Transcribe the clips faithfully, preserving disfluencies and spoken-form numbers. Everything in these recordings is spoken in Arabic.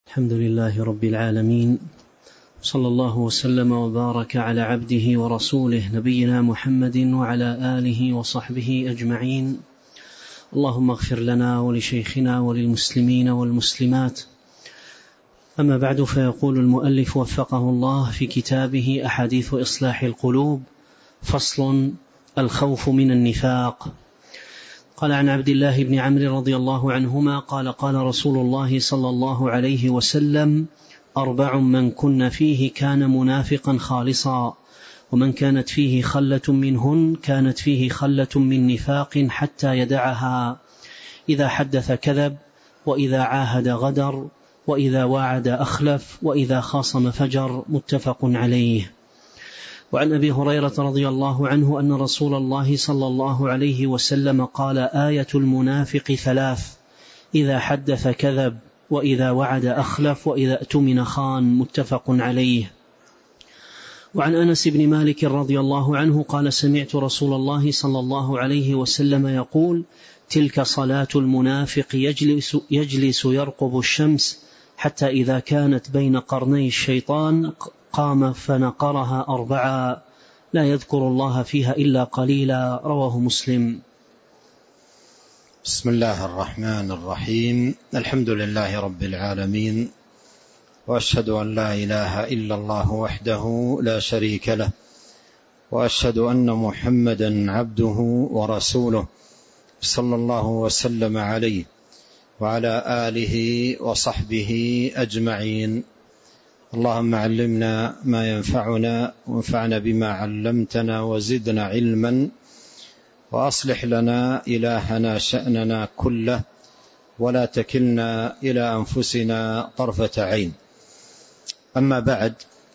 الحمد لله رب العالمين، صلى الله وسلم وبارك على عبده ورسوله نبينا محمد وعلى آله وصحبه أجمعين. اللهم اغفر لنا ولشيخنا وللمسلمين والمسلمات. أما بعد، فيقول المؤلف وفقه الله في كتابه أحاديث إصلاح القلوب: فصل: الخوف من النفاق. قال عن عبد الله بن عمرو رضي الله عنهما قال: قال رسول الله صلى الله عليه وسلم: أربع من كن فيه كان منافقا خالصا، ومن كانت فيه خلة منهن كانت فيه خلة من نفاق حتى يدعها: إذا حدث كذب، وإذا عاهد غدر، وإذا واعد أخلف، وإذا خاصم فجر. متفق عليه. وعن أبي هريرة رضي الله عنه أن رسول الله صلى الله عليه وسلم قال: آية المنافق ثلاث: إذا حدث كذب، وإذا وعد أخلف، وإذا اؤتمن خان. متفق عليه. وعن أنس بن مالك رضي الله عنه قال: سمعت رسول الله صلى الله عليه وسلم يقول: تلك صلاة المنافق، يجلس, يجلس يرقب الشمس حتى إذا كانت بين قرني الشيطان قام فنقرها أربعا، لا يذكر الله فيها إلا قليلا. رواه مسلم. بسم الله الرحمن الرحيم. الحمد لله رب العالمين، وأشهد أن لا إله إلا الله وحده لا شريك له، وأشهد أن محمدا عبده ورسوله، صلى الله وسلم عليه وعلى آله وصحبه أجمعين. اللهم علمنا ما ينفعنا، وانفعنا بما علمتنا، وزدنا علما، وأصلح لنا إلهنا شأننا كله، ولا تكلنا إلى أنفسنا طرفة عين. أما بعد،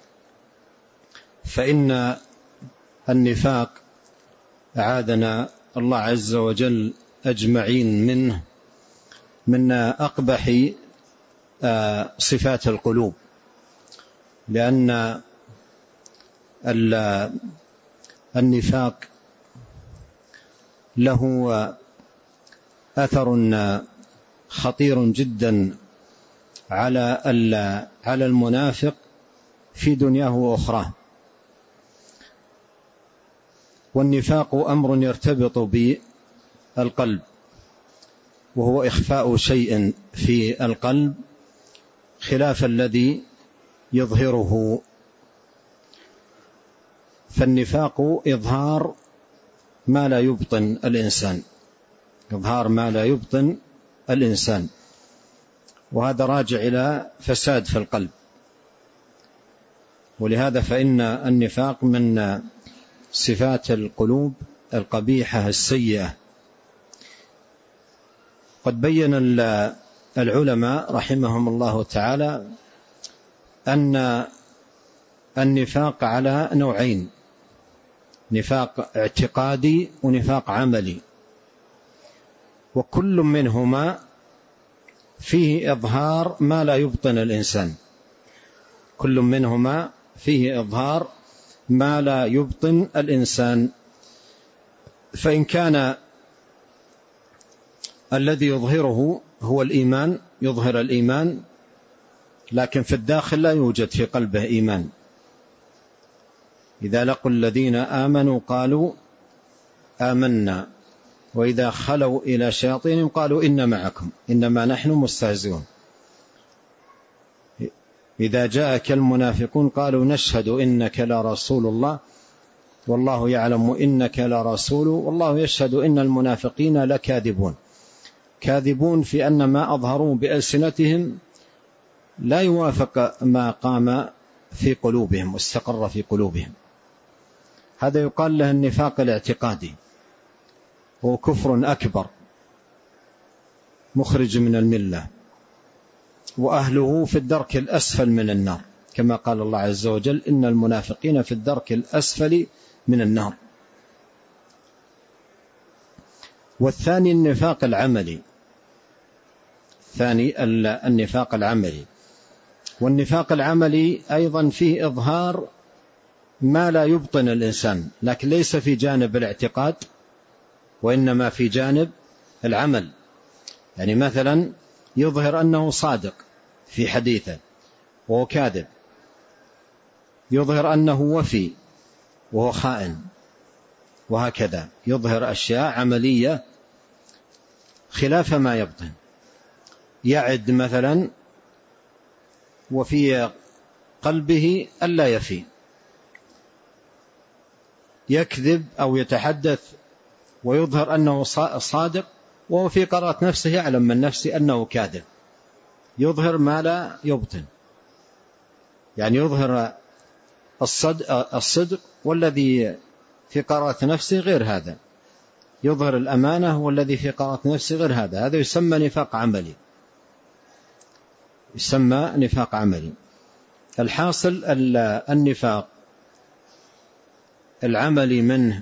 فإن النفاق أعاذنا الله عز وجل أجمعين منه من أقبح صفات القلوب، لأن النفاق له أثر خطير جدا على على المنافق في دنياه وأخراه. والنفاق أمر يرتبط بالقلب، وهو إخفاء شيء في القلب خلاف الذي يظهره. فالنفاق إظهار ما لا يبطن الإنسان، إظهار ما لا يبطن الإنسان، وهذا راجع إلى فساد في القلب. ولهذا فإن النفاق من صفات القلوب القبيحة السيئة. قد بين العلماء رحمهم الله تعالى أن النفاق على نوعين: نفاق اعتقادي ونفاق عملي، وكل منهما فيه إظهار ما لا يبطن الإنسان، كل منهما فيه إظهار ما لا يبطن الإنسان. فإن كان الذي يظهره هو الإيمان، يظهر الإيمان، لكن في الداخل لا يوجد في قلبه إيمان. إذا لقوا الذين آمنوا قالوا آمنا، وإذا خلوا إلى شياطينهم قالوا إن معكم إنما نحن مستهزئون. إذا جاءك المنافقون قالوا نشهد إنك لرسول الله والله يعلم إنك لرسول والله يشهد إن المنافقين لكاذبون. كاذبون في أن ما أظهروا بألسنتهم لا يوافق ما قام في قلوبهم واستقر في قلوبهم. هذا يقال له النفاق الاعتقادي، هو كفر أكبر مخرج من الملة، وأهله في الدرك الأسفل من النار، كما قال الله عز وجل: إن المنافقين في الدرك الأسفل من النار. والثاني النفاق العملي، ثاني النفاق العملي. والنفاق العملي أيضا فيه إظهار ما لا يبطن الإنسان، لكن ليس في جانب الاعتقاد وإنما في جانب العمل. يعني مثلا يظهر أنه صادق في حديثه وهو كاذب، يظهر أنه وفي وهو خائن، وهكذا يظهر أشياء عملية خلاف ما يبطن. يعد مثلا وفي قلبه ألا يفي، يكذب أو يتحدث ويظهر أنه صادق وهو في قرارة نفسه يعلم من نفسه أنه كاذب، يظهر ما لا يبطن، يعني يظهر الصدق, الصدق والذي في قرارة نفسه غير هذا، يظهر الأمانة والذي في قرارة نفسه غير هذا. هذا يسمى نفاق عملي، يسمى نفاق عملي. الحاصل النفاق العملي منه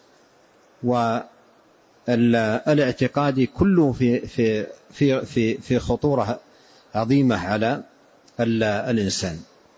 والاعتقادي كله في في في في في خطورة عظيمة على الإنسان،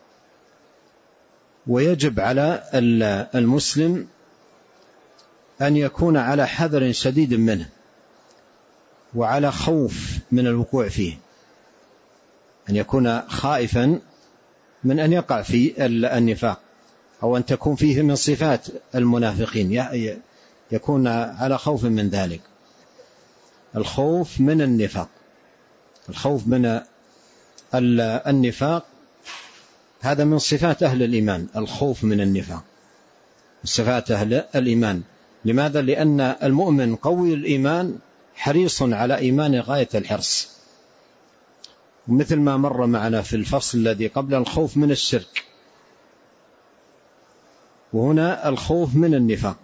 ويجب على المسلم أن يكون على حذر شديد منه وعلى خوف من الوقوع فيه، أن يكون خائفا من أن يقع في النفاق أو أن تكون فيه من صفات المنافقين، يكون على خوف من ذلك. الخوف من النفاق، الخوف من النفاق هذا من صفات أهل الإيمان، الخوف من النفاق صفات أهل الإيمان. لماذا؟ لأن المؤمن قوي الإيمان حريص على إيمان غاية الحرص، مثل ما مر معنا في الفصل الذي قبل الخوف من الشرك، وهنا الخوف من النفاق.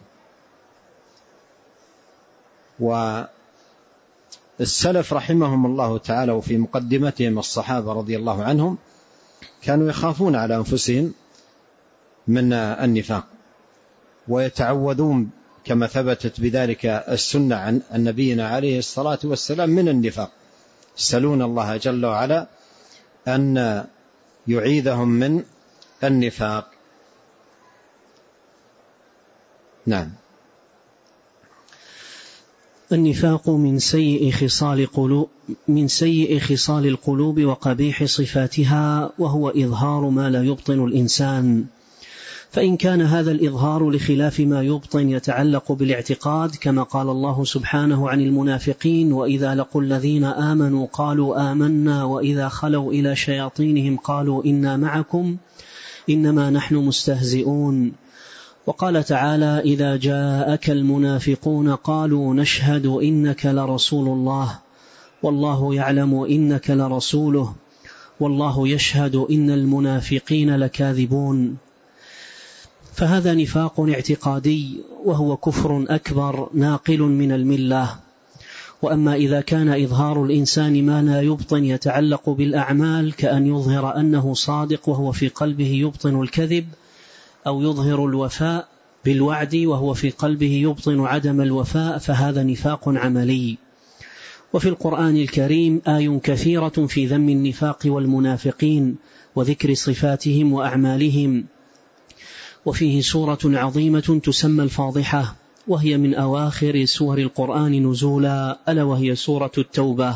والسلف رحمهم الله تعالى وفي مقدمتهم الصحابة رضي الله عنهم كانوا يخافون على أنفسهم من النفاق ويتعوذون كما ثبتت بذلك السنة عن نبينا عليه الصلاة والسلام من النفاق، يسألون الله جل وعلا أن يعيذهم من النفاق. نعم. النفاق من سيء خصال قلوب من سيء خصال القلوب وقبيح صفاتها، وهو إظهار ما لا يبطن الإنسان. فإن كان هذا الإظهار لخلاف ما يبطن يتعلق بالاعتقاد، كما قال الله سبحانه عن المنافقين: وإذا لقوا الذين آمنوا قالوا آمنا وإذا خلوا إلى شياطينهم قالوا إنا معكم إنما نحن مستهزئون. وقال تعالى: إذا جاءك المنافقون قالوا نشهد إنك لرسول الله والله يعلم إنك لرسوله والله يشهد إن المنافقين لكاذبون. فهذا نفاق اعتقادي وهو كفر أكبر ناقل من الملة. وأما إذا كان إظهار الإنسان ما لا يبطن يتعلق بالأعمال، كأن يظهر أنه صادق وهو في قلبه يبطن الكذب، أو يظهر الوفاء بالوعد وهو في قلبه يبطن عدم الوفاء، فهذا نفاق عملي. وفي القرآن الكريم آي كثيرة في ذم النفاق والمنافقين وذكر صفاتهم وأعمالهم، وفيه سورة عظيمة تسمى الفاضحة، وهي من أواخر سور القرآن نزولا، ألا وهي سورة التوبة.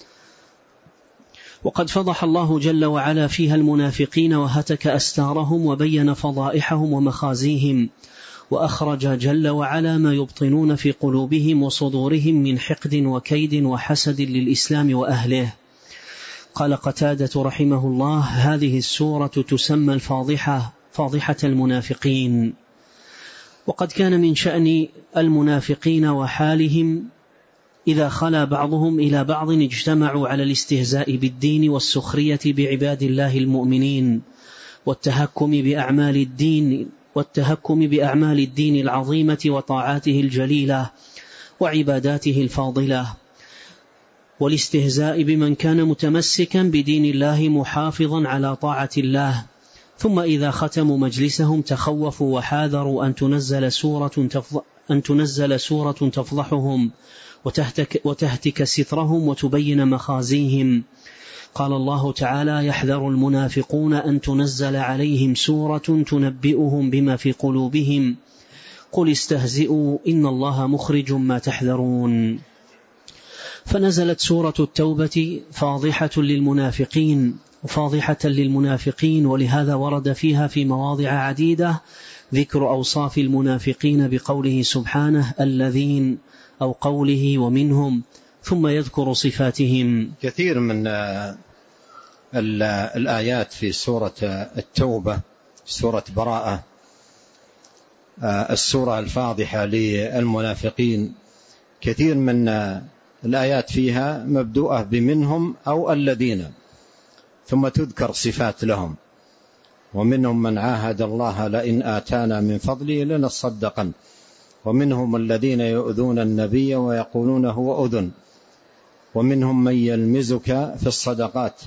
وقد فضح الله جل وعلا فيها المنافقين وهتك أستارهم وبين فضائحهم ومخازيهم، وأخرج جل وعلا ما يبطنون في قلوبهم وصدورهم من حقد وكيد وحسد للإسلام وأهله. قال قتادة رحمه الله: هذه السورة تسمى الفاضحة، فاضحة المنافقين. وقد كان من شأن المنافقين وحالهم إذا خلا بعضهم إلى بعض اجتمعوا على الاستهزاء بالدين والسخرية بعباد الله المؤمنين والتهكم بأعمال الدين والتهكم بأعمال الدين العظيمة وطاعاته الجليلة وعباداته الفاضلة، والاستهزاء بمن كان متمسكا بدين الله محافظا على طاعة الله. ثم إذا ختموا مجلسهم تخوفوا وحاذروا أن تنزل سورة أن تنزل سورة تفضحهم وتهتك, وتهتك سترهم وتبين مخازيهم. قال الله تعالى: يحذر المنافقون أن تنزل عليهم سورة تنبئهم بما في قلوبهم قل استهزئوا إن الله مخرج ما تحذرون. فنزلت سورة التوبة فاضحة للمنافقين، فاضحة للمنافقين، ولهذا ورد فيها في مواضع عديدة ذكر أوصاف المنافقين بقوله سبحانه الذين، أو قوله ومنهم، ثم يذكر صفاتهم. كثير من الآيات في سورة التوبة، سورة براءة، السورة الفاضحة للمنافقين، كثير من الآيات فيها مبدوءة بمنهم أو الذين، ثم تذكر صفات لهم. ومنهم من عاهد الله لئن آتانا من فضله لنصدقن، ومنهم الذين يؤذون النبي ويقولون هو أذن، ومنهم من يلمزك في الصدقات.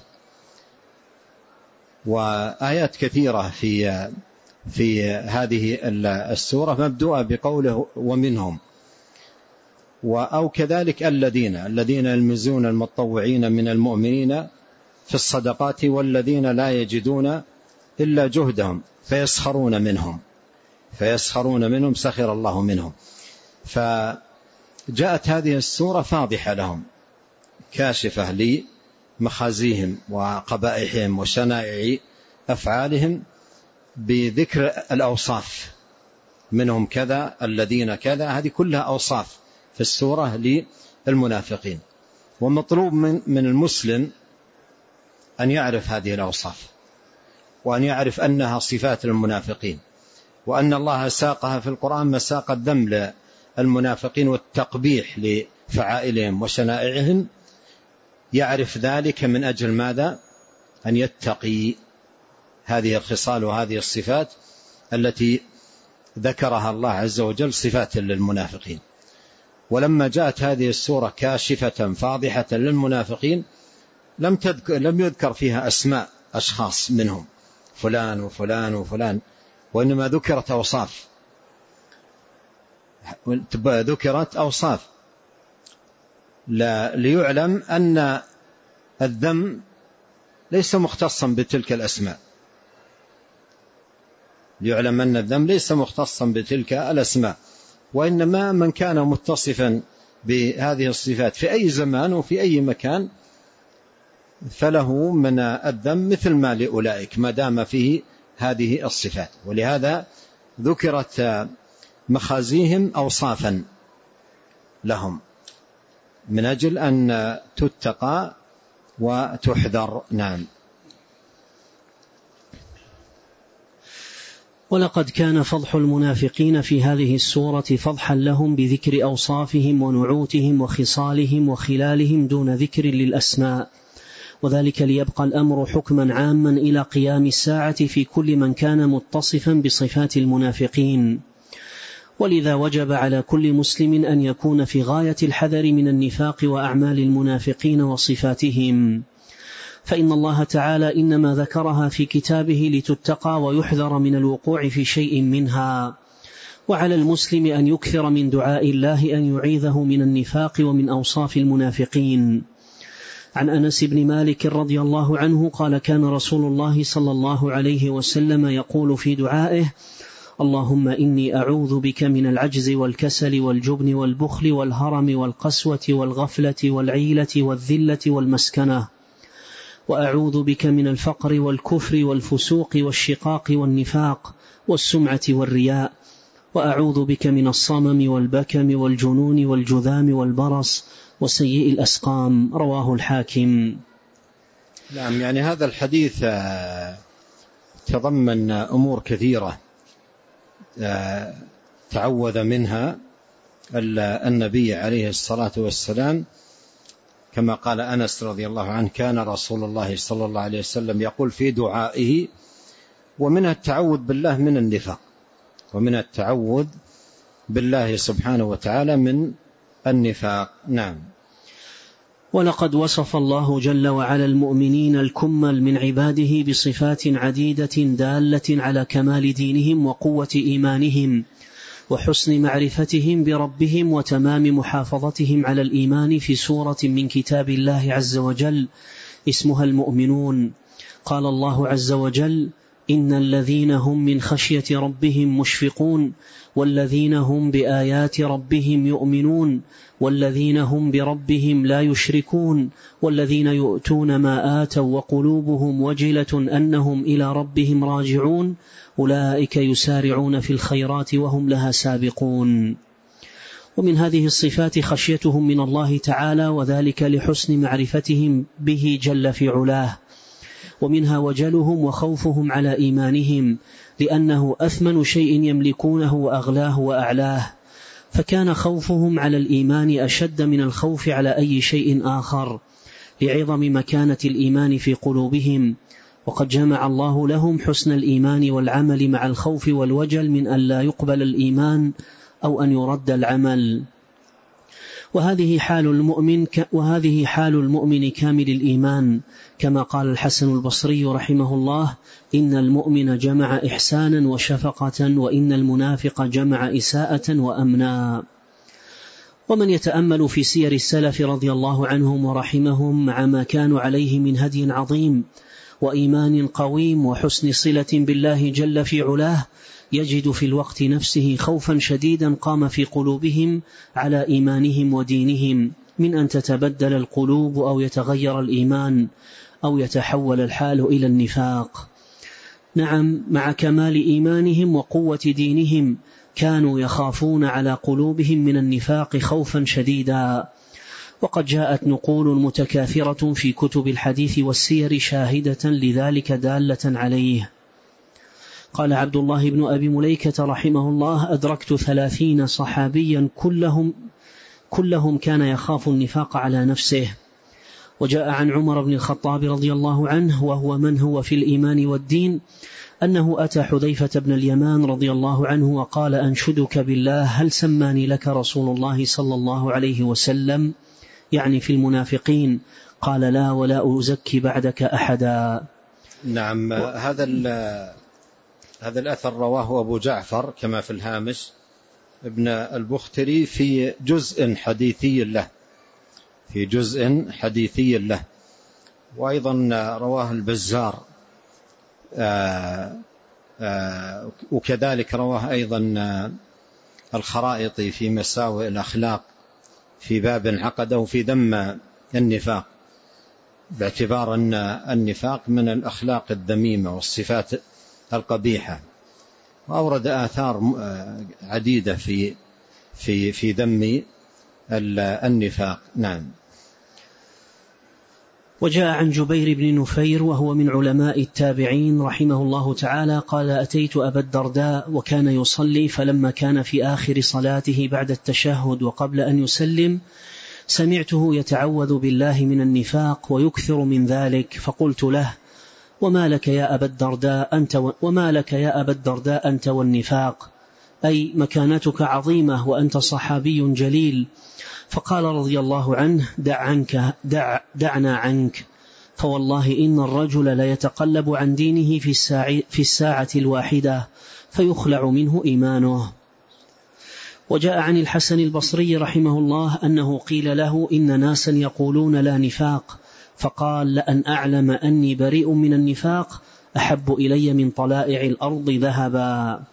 وآيات كثيرة في في هذه السورة مبدوءة بقوله ومنهم، أو كذلك الذين الذين يلمزون المتطوعين من المؤمنين في الصدقات والذين لا يجدون إلا جهدهم فيسخرون منهم فيسخرون منهم سخر الله منهم. فجاءت هذه السورة فاضحة لهم، كاشفة لمخازيهم وقبائحهم وشنائع أفعالهم، بذكر الأوصاف، منهم كذا الذين كذا، هذه كلها أوصاف في السورة للمنافقين. ومطلوب من من المسلم أن يعرف هذه الأوصاف، وأن يعرف أنها صفات المنافقين، وأن الله ساقها في القرآن مساق الذم للمنافقين والتقبيح لفعائلهم وشنائعهم. يعرف ذلك من أجل ماذا؟ أن يتقي هذه الخصال وهذه الصفات التي ذكرها الله عز وجل صفات للمنافقين. ولما جاءت هذه السورة كاشفة فاضحة للمنافقين لم تذكر لم يذكر فيها أسماء أشخاص منهم فلان وفلان وفلان، وإنما ذكرت أوصاف ذكرت أوصاف ليعلم أن الذم ليس مختصا بتلك الأسماء، ليعلم أن الذم ليس مختصا بتلك الأسماء، وإنما من كان متصفا بهذه الصفات في أي زمان وفي أي مكان فله من الذم مثل ما لأولئك ما دام فيه هذه الصفات. ولهذا ذكرت مخازيهم أوصافا لهم من أجل أن تتقى وتحذر. نعم. ولقد كان فضح المنافقين في هذه السورة فضحا لهم بذكر أوصافهم ونعوتهم وخصالهم وخلالهم دون ذكر للأسماء، وذلك ليبقى الأمر حكما عاما إلى قيام الساعة في كل من كان متصفا بصفات المنافقين. ولذا وجب على كل مسلم أن يكون في غاية الحذر من النفاق وأعمال المنافقين وصفاتهم، فإن الله تعالى إنما ذكرها في كتابه لتتقى ويحذر من الوقوع في شيء منها. وعلى المسلم أن يكثر من دعاء الله أن يعيذه من النفاق ومن أوصاف المنافقين. عن أنس بن مالك رضي الله عنه قال كان رسول الله صلى الله عليه وسلم يقول في دعائه اللهم إني أعوذ بك من العجز والكسل والجبن والبخل والهرم والقسوة والغفلة والعيلة والذلة والمسكنة، وأعوذ بك من الفقر والكفر والفسوق والشقاق والنفاق والسمعة والرياء، وأعوذ بك من الصمم والبكم والجنون والجذام والبرص وسيء الأسقام. رواه الحاكم. نعم، يعني هذا الحديث تضمن أمور كثيرة تعوذ منها النبي عليه الصلاة والسلام، كما قال أنس رضي الله عنه كان رسول الله صلى الله عليه وسلم يقول في دعائه، ومنها التعوذ بالله من النفاق، ومن التعوذ بالله سبحانه وتعالى من النفاق. نعم. ولقد وصف الله جل وعلا المؤمنين الكمل من عباده بصفات عديدة دالة على كمال دينهم وقوة إيمانهم وحسن معرفتهم بربهم وتمام محافظتهم على الإيمان في سورة من كتاب الله عز وجل اسمها المؤمنون. قال الله عز وجل إن الذين هم من خشية ربهم مشفقون والذين هم بآيات ربهم يؤمنون والذين هم بربهم لا يشركون والذين يؤتون ما آتوا وقلوبهم وجلة أنهم إلى ربهم راجعون أولئك يسارعون في الخيرات وهم لها سابقون. ومن هذه الصفات خشيتهم من الله تعالى، وذلك لحسن معرفتهم به جل في علاه، ومنها وجلهم وخوفهم على إيمانهم، لأنه أثمن شيء يملكونه وأغلاه وأعلاه، فكان خوفهم على الإيمان أشد من الخوف على أي شيء آخر لعظم مكانة الإيمان في قلوبهم. وقد جمع الله لهم حسن الإيمان والعمل مع الخوف والوجل من أن لا يقبل الإيمان أو أن يرد العمل. وهذه حال المؤمن وهذه حال المؤمن كامل الإيمان، كما قال الحسن البصري رحمه الله: إن المؤمن جمع إحسانا وشفقة، وإن المنافق جمع إساءة وأمنا. ومن يتأمل في سير السلف رضي الله عنهم ورحمهم مع ما كانوا عليه من هدي عظيم وإيمان قويم وحسن صلة بالله جل في علاه، يجد في الوقت نفسه خوفا شديدا قام في قلوبهم على إيمانهم ودينهم، من أن تتبدل القلوب أو يتغير الإيمان أو يتحول الحال إلى النفاق. نعم، مع كمال إيمانهم وقوة دينهم كانوا يخافون على قلوبهم من النفاق خوفا شديدا. وقد جاءت نقول متكاثرة في كتب الحديث والسير شاهدة لذلك دالة عليه. قال عبد الله بن أبي مليكة رحمه الله: أدركت ثلاثين صحابيا كلهم, كلهم كان يخاف النفاق على نفسه. وجاء عن عمر بن الخطاب رضي الله عنه وهو من هو في الإيمان والدين أنه أتى حذيفة بن اليمان رضي الله عنه وقال: أنشدك بالله، هل سماني لك رسول الله صلى الله عليه وسلم؟ يعني في المنافقين. قال: لا، ولا أزكي بعدك أحدا. نعم. و... هذا هذا الأثر رواه أبو جعفر كما في الهامش ابن البختري في جزء حديثي له في جزء حديثي له وأيضا رواه البزار، آآ آآ وكذلك رواه أيضا الخرائطي في مساوئ الأخلاق في باب عقده في ذم النفاق، باعتبار أن النفاق من الأخلاق الذميمة والصفات القبيحة، وأورد آثار عديدة في في في ذم النفاق. نعم. وجاء عن جبير بن نفير وهو من علماء التابعين رحمه الله تعالى قال: أتيت أبا الدرداء وكان يصلي، فلما كان في آخر صلاته بعد التشهد وقبل أن يسلم سمعته يتعوذ بالله من النفاق ويكثر من ذلك، فقلت له: وما لك يا أبا الدرداء أنت و... وما لك يا أبا الدرداء أنت والنفاق، أي مكانتك عظيمة وأنت صحابي جليل. فقال رضي الله عنه: دع عنك دع دعنا عنك، فوالله إن الرجل لا يتقلب عن دينه في الساعة, في الساعة الواحدة فيخلع منه إيمانه. وجاء عن الحسن البصري رحمه الله أنه قيل له: إن ناسا يقولون لا نفاق، فقال: لأن أعلم أني بريء من النفاق أحب إلي من طلائع الأرض ذهبا.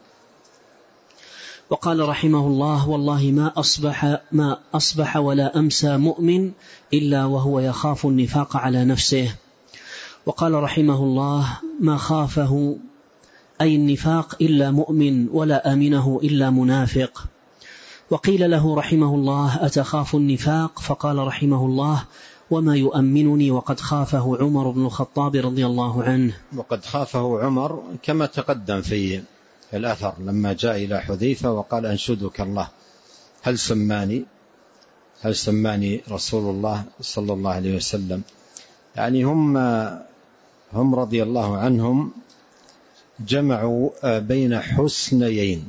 وقال رحمه الله: والله ما أصبح, ما أصبح ولا أمسى مؤمن إلا وهو يخاف النفاق على نفسه. وقال رحمه الله: ما خافه أي النفاق إلا مؤمن، ولا آمنه إلا منافق. وقيل له رحمه الله: أتخاف النفاق؟ فقال رحمه الله: وما يؤمنني وقد خافه عمر بن الخطاب رضي الله عنه. وقد خافه عمر كما تقدم في الأثر لما جاء إلى حذيفة وقال: أنشدك الله، هل سماني هل سماني رسول الله صلى الله عليه وسلم. يعني هم هم رضي الله عنهم جمعوا بين حسنيين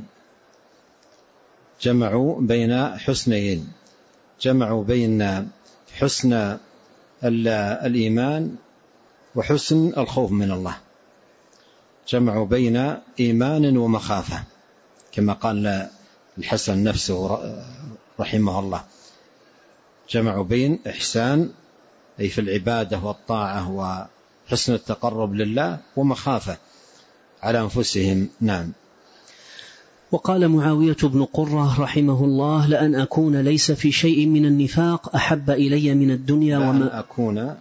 جمعوا بين حسنيين جمعوا بين حسن الإيمان وحسن الخوف من الله، جمعوا بين إيمان ومخافة كما قال الحسن نفسه رحمه الله، جمعوا بين إحسان أي في العبادة والطاعة وحسن التقرب لله، ومخافة على أنفسهم. نعم. وقال معاوية بن قرة رحمه الله: لأن أكون ليس في شيء من النفاق أحب إلي من الدنيا وما أكون.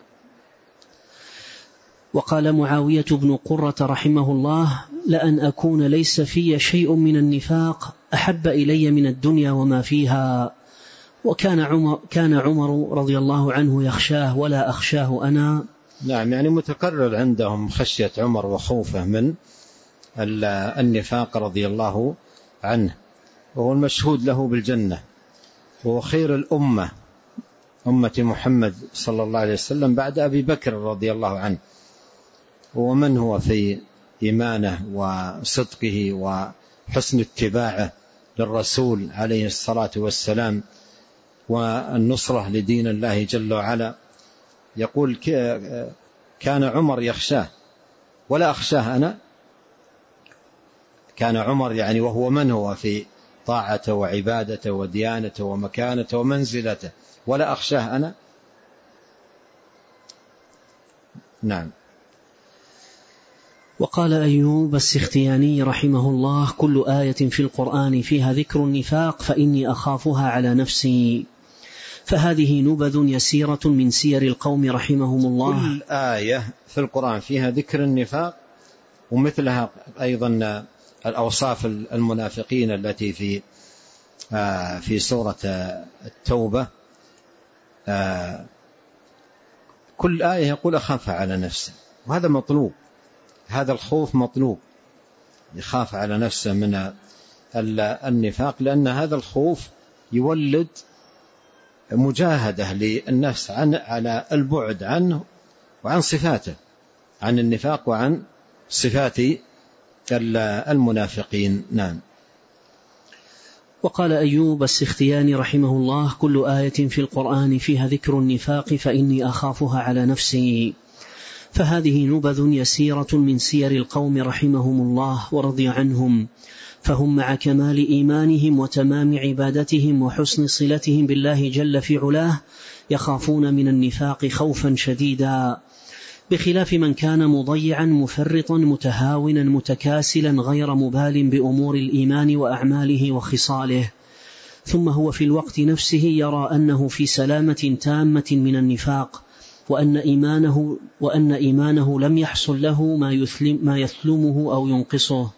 وقال معاوية بن قرة رحمه الله: لأن أكون ليس في شيء من النفاق أحب إلي من الدنيا وما فيها. وكان عمر, كان عمر رضي الله عنه يخشاه ولا أخشاه أنا. نعم، يعني متكرر عندهم خشية عمر وخوفه من النفاق رضي الله عنه، وهو المشهود له بالجنة، وهو خير الأمة أمة محمد صلى الله عليه وسلم بعد أبي بكر رضي الله عنه، ومن هو في إيمانه وصدقه وحسن اتباعه للرسول عليه الصلاة والسلام والنصرة لدين الله جل وعلا. يقول: كان عمر يخشاه ولا أخشاه أنا. كان عمر يعني وهو من هو في طاعته وعبادته وديانته ومكانته ومنزلته، ولا أخشاه أنا. نعم. وقال أيوب السختياني رحمه الله: كل آية في القرآن فيها ذكر النفاق فإني أخافها على نفسي. فهذه نبذ يسيرة من سير القوم رحمهم الله. كل آية في القرآن فيها ذكر النفاق، ومثلها أيضا الأوصاف المنافقين التي في في سورة التوبة. كل آية يقول أخاف على نفسه، وهذا مطلوب، هذا الخوف مطلوب، يخاف على نفسه من النفاق، لأن هذا الخوف يولد مجاهدة للنفس عن على البعد عنه وعن صفاته، عن النفاق وعن صفات المنافقين. نعم. وقال أيوب السختياني رحمه الله: كل آية في القرآن فيها ذكر النفاق فإني أخافها على نفسي. فهذه نبذ يسيرة من سير القوم رحمهم الله ورضي عنهم، فهم مع كمال إيمانهم وتمام عبادتهم وحسن صلتهم بالله جل في علاه يخافون من النفاق خوفا شديدا، بخلاف من كان مضيعا مفرطا متهاونا متكاسلا غير مبال بأمور الإيمان وأعماله وخصاله، ثم هو في الوقت نفسه يرى أنه في سلامة تامة من النفاق، وأن إيمانه, وأن إيمانه لم يحصل له ما, يثلم ما يثلمه أو ينقصه.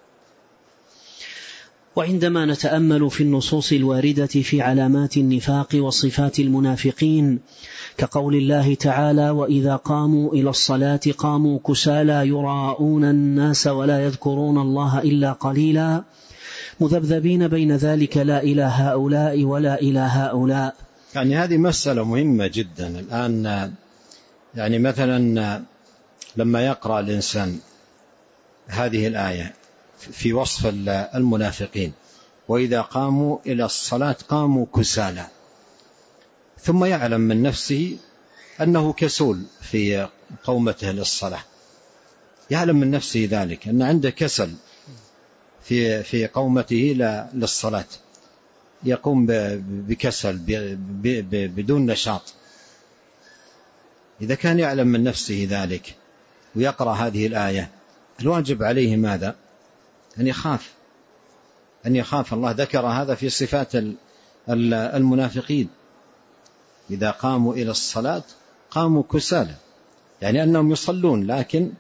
وعندما نتأمل في النصوص الواردة في علامات النفاق وصفات المنافقين كقول الله تعالى: وإذا قاموا إلى الصلاة قاموا كسالى يراءون الناس ولا يذكرون الله إلا قليلا، مذبذبين بين ذلك لا إلى هؤلاء ولا إلى هؤلاء. يعني هذه مسألة مهمة جدا الآن. يعني مثلا لما يقرأ الإنسان هذه الآية في وصف المنافقين: وإذا قاموا إلى الصلاة قاموا كسالى، ثم يعلم من نفسه أنه كسول في قومته للصلاة، يعلم من نفسه ذلك أن عنده كسل في في قومته للصلاة، يقوم بكسل بدون نشاط. إذا كان يعلم من نفسه ذلك ويقرأ هذه الآية، الواجب عليه ماذا؟ أن يخاف، أن يخاف الله. ذكر هذا في صفات المنافقين: إذا قاموا إلى الصلاة قاموا كسالى، يعني أنهم يصلون لكن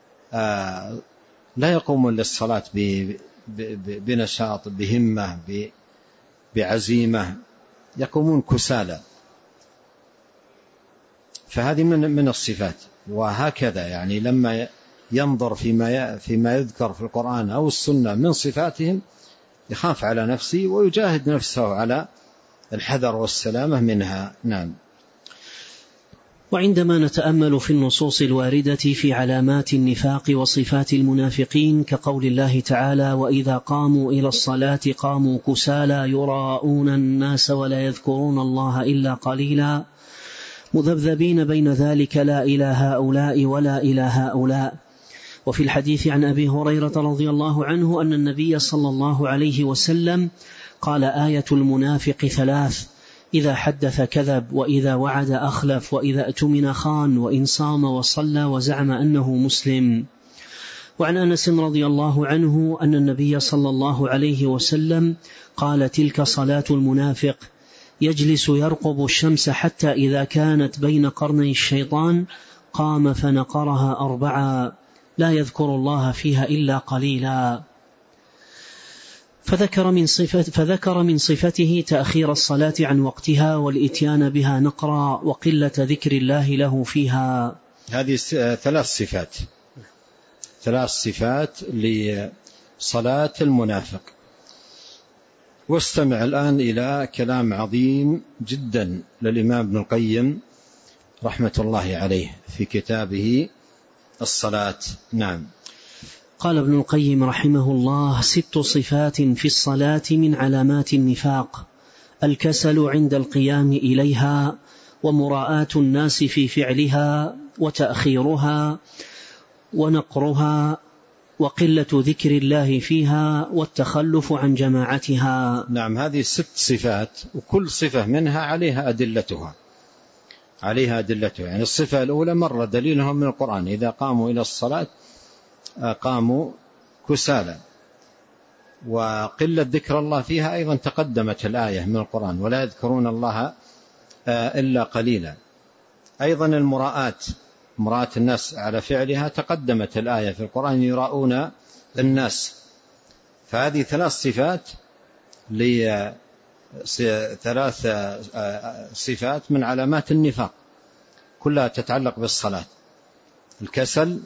لا يقومون للصلاة بنشاط بهمة بعزيمة، يقومون كسالى. فهذه من من الصفات. وهكذا يعني لما ينظر فيما فيما يذكر في القرآن أو السنة من صفاتهم يخاف على نفسه ويجاهد نفسه على الحذر والسلامة منها. نعم. وعندما نتأمل في النصوص الواردة في علامات النفاق وصفات المنافقين كقول الله تعالى: وإذا قاموا إلى الصلاة قاموا كسالى يراءون الناس ولا يذكرون الله إلا قليلا، مذبذبين بين ذلك لا إلى هؤلاء ولا إلى هؤلاء. وفي الحديث عن أبي هريرة رضي الله عنه أن النبي صلى الله عليه وسلم قال: آية المنافق ثلاث: إذا حدث كذب، وإذا وعد أخلف، وإذا اؤتمن خان، وإن صام وصلى وزعم أنه مسلم. وعن أنس رضي الله عنه أن النبي صلى الله عليه وسلم قال: تلك صلاة المنافق، يجلس يرقب الشمس حتى إذا كانت بين قرني الشيطان قام فنقرها أربعا لا يذكر الله فيها إلا قليلا. فذكر من, صفة فذكر من صفته تأخير الصلاة عن وقتها والإتيان بها نقرا وقلة ذكر الله له فيها. هذه ثلاث صفات ثلاث صفات لصلاة المنافق. واستمع الآن إلى كلام عظيم جدا للإمام ابن القيم رحمة الله عليه في كتابه الصلاة. نعم. قال ابن القيم رحمه الله: ست صفات في الصلاة من علامات النفاق: الكسل عند القيام إليها، ومراءاة الناس في فعلها، وتأخيرها، ونقرها، وقلة ذكر الله فيها، والتخلف عن جماعتها. نعم، هذه ست صفات، وكل صفة منها عليها أدلتها عليها أدلتها يعني الصفة الأولى مر دليلهم من القرآن: إذا قاموا إلى الصلاة قاموا كسالى. وقلة ذكر الله فيها أيضا تقدمت الآية من القرآن: ولا يذكرون الله إلا قليلا. أيضا المراءات، مراءة الناس على فعلها، تقدمت الآية في القرآن: يراؤون الناس. فهذه ثلاث صفات لثلاث صفات من علامات النفاق، كلها تتعلق بالصلاة: الكسل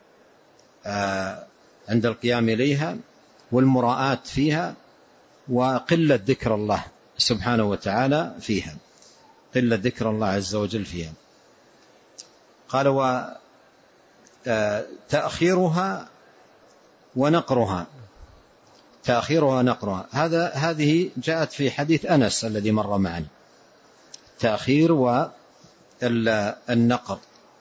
عند القيام إليها، والمراءة فيها، وقلة ذكر الله سبحانه وتعالى فيها، قلة ذكر الله عز وجل فيها. قال: وتأخيرها ونقرها. تأخيرها ونقرها هذا هذه جاءت في حديث أنس الذي مر معنا: التأخير والنقر.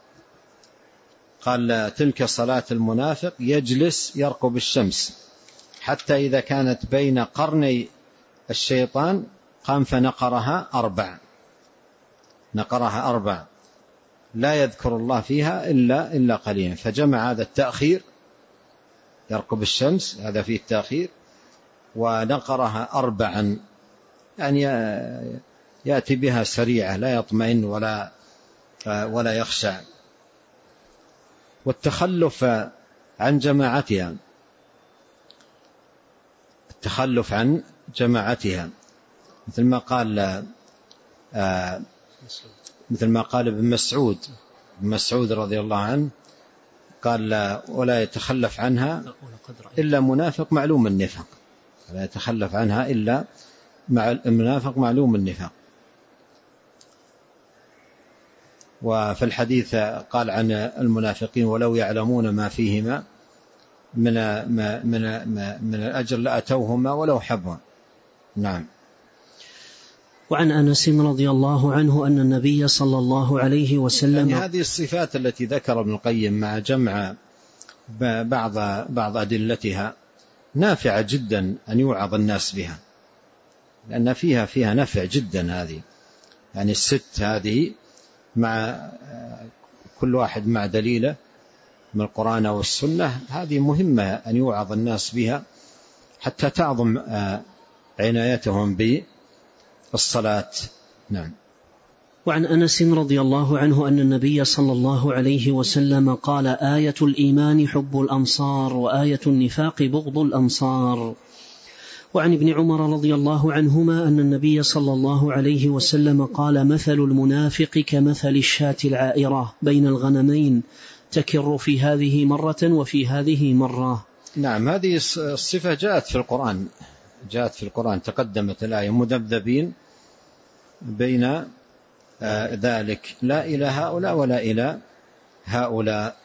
قال: تلك صلاة المنافق، يجلس يرقب الشمس حتى إذا كانت بين قرني الشيطان قام فنقرها أربع نقرها أربع لا يذكر الله فيها إلا إلا قليلا. فجمع هذا التأخير، يرقب الشمس هذا فيه التأخير، ونقرها أربعا، يعني يأتي بها سريعة، لا يطمئن ولا ولا يخشع. والتخلف عن جماعتها التخلف عن جماعتها مثل ما قال مثل ما قال ابن مسعود ابن مسعود رضي الله عنه، قال: ولا يتخلف عنها إلا منافق معلوم النفاق. لا يتخلف عنها إلا منافق معلوم النفاق. وفي الحديث قال عن المنافقين: ولو يعلمون ما فيهما من من من الأجر لأتوهما ولو حبوا. نعم. وعن أنس رضي الله عنه أن النبي صلى الله عليه وسلم، يعني هذه الصفات التي ذكر ابن القيم مع جمع بعض بعض أدلتها نافعة جدا أن يوعظ الناس بها، لأن فيها فيها نفع جدا. هذه يعني الست هذه مع كل واحد مع دليله من القرآن والسنة، هذه مهمة أن يوعظ الناس بها حتى تعظم عنايتهم بالصلاة. نعم. وعن أنس رضي الله عنه أن النبي صلى الله عليه وسلم قال: آية الإيمان حب الأنصار، وآية النفاق بغض الأنصار. وعن ابن عمر رضي الله عنهما أن النبي صلى الله عليه وسلم قال: مثل المنافق كمثل الشاة العائرة بين الغنمين، تكر في هذه مرة وفي هذه مرة. نعم، هذه الصفة جاءت في القرآن جاءت في القرآن تقدمت الآية: مذبذبين بين ذلك، لا إلى هؤلاء ولا إلى هؤلاء.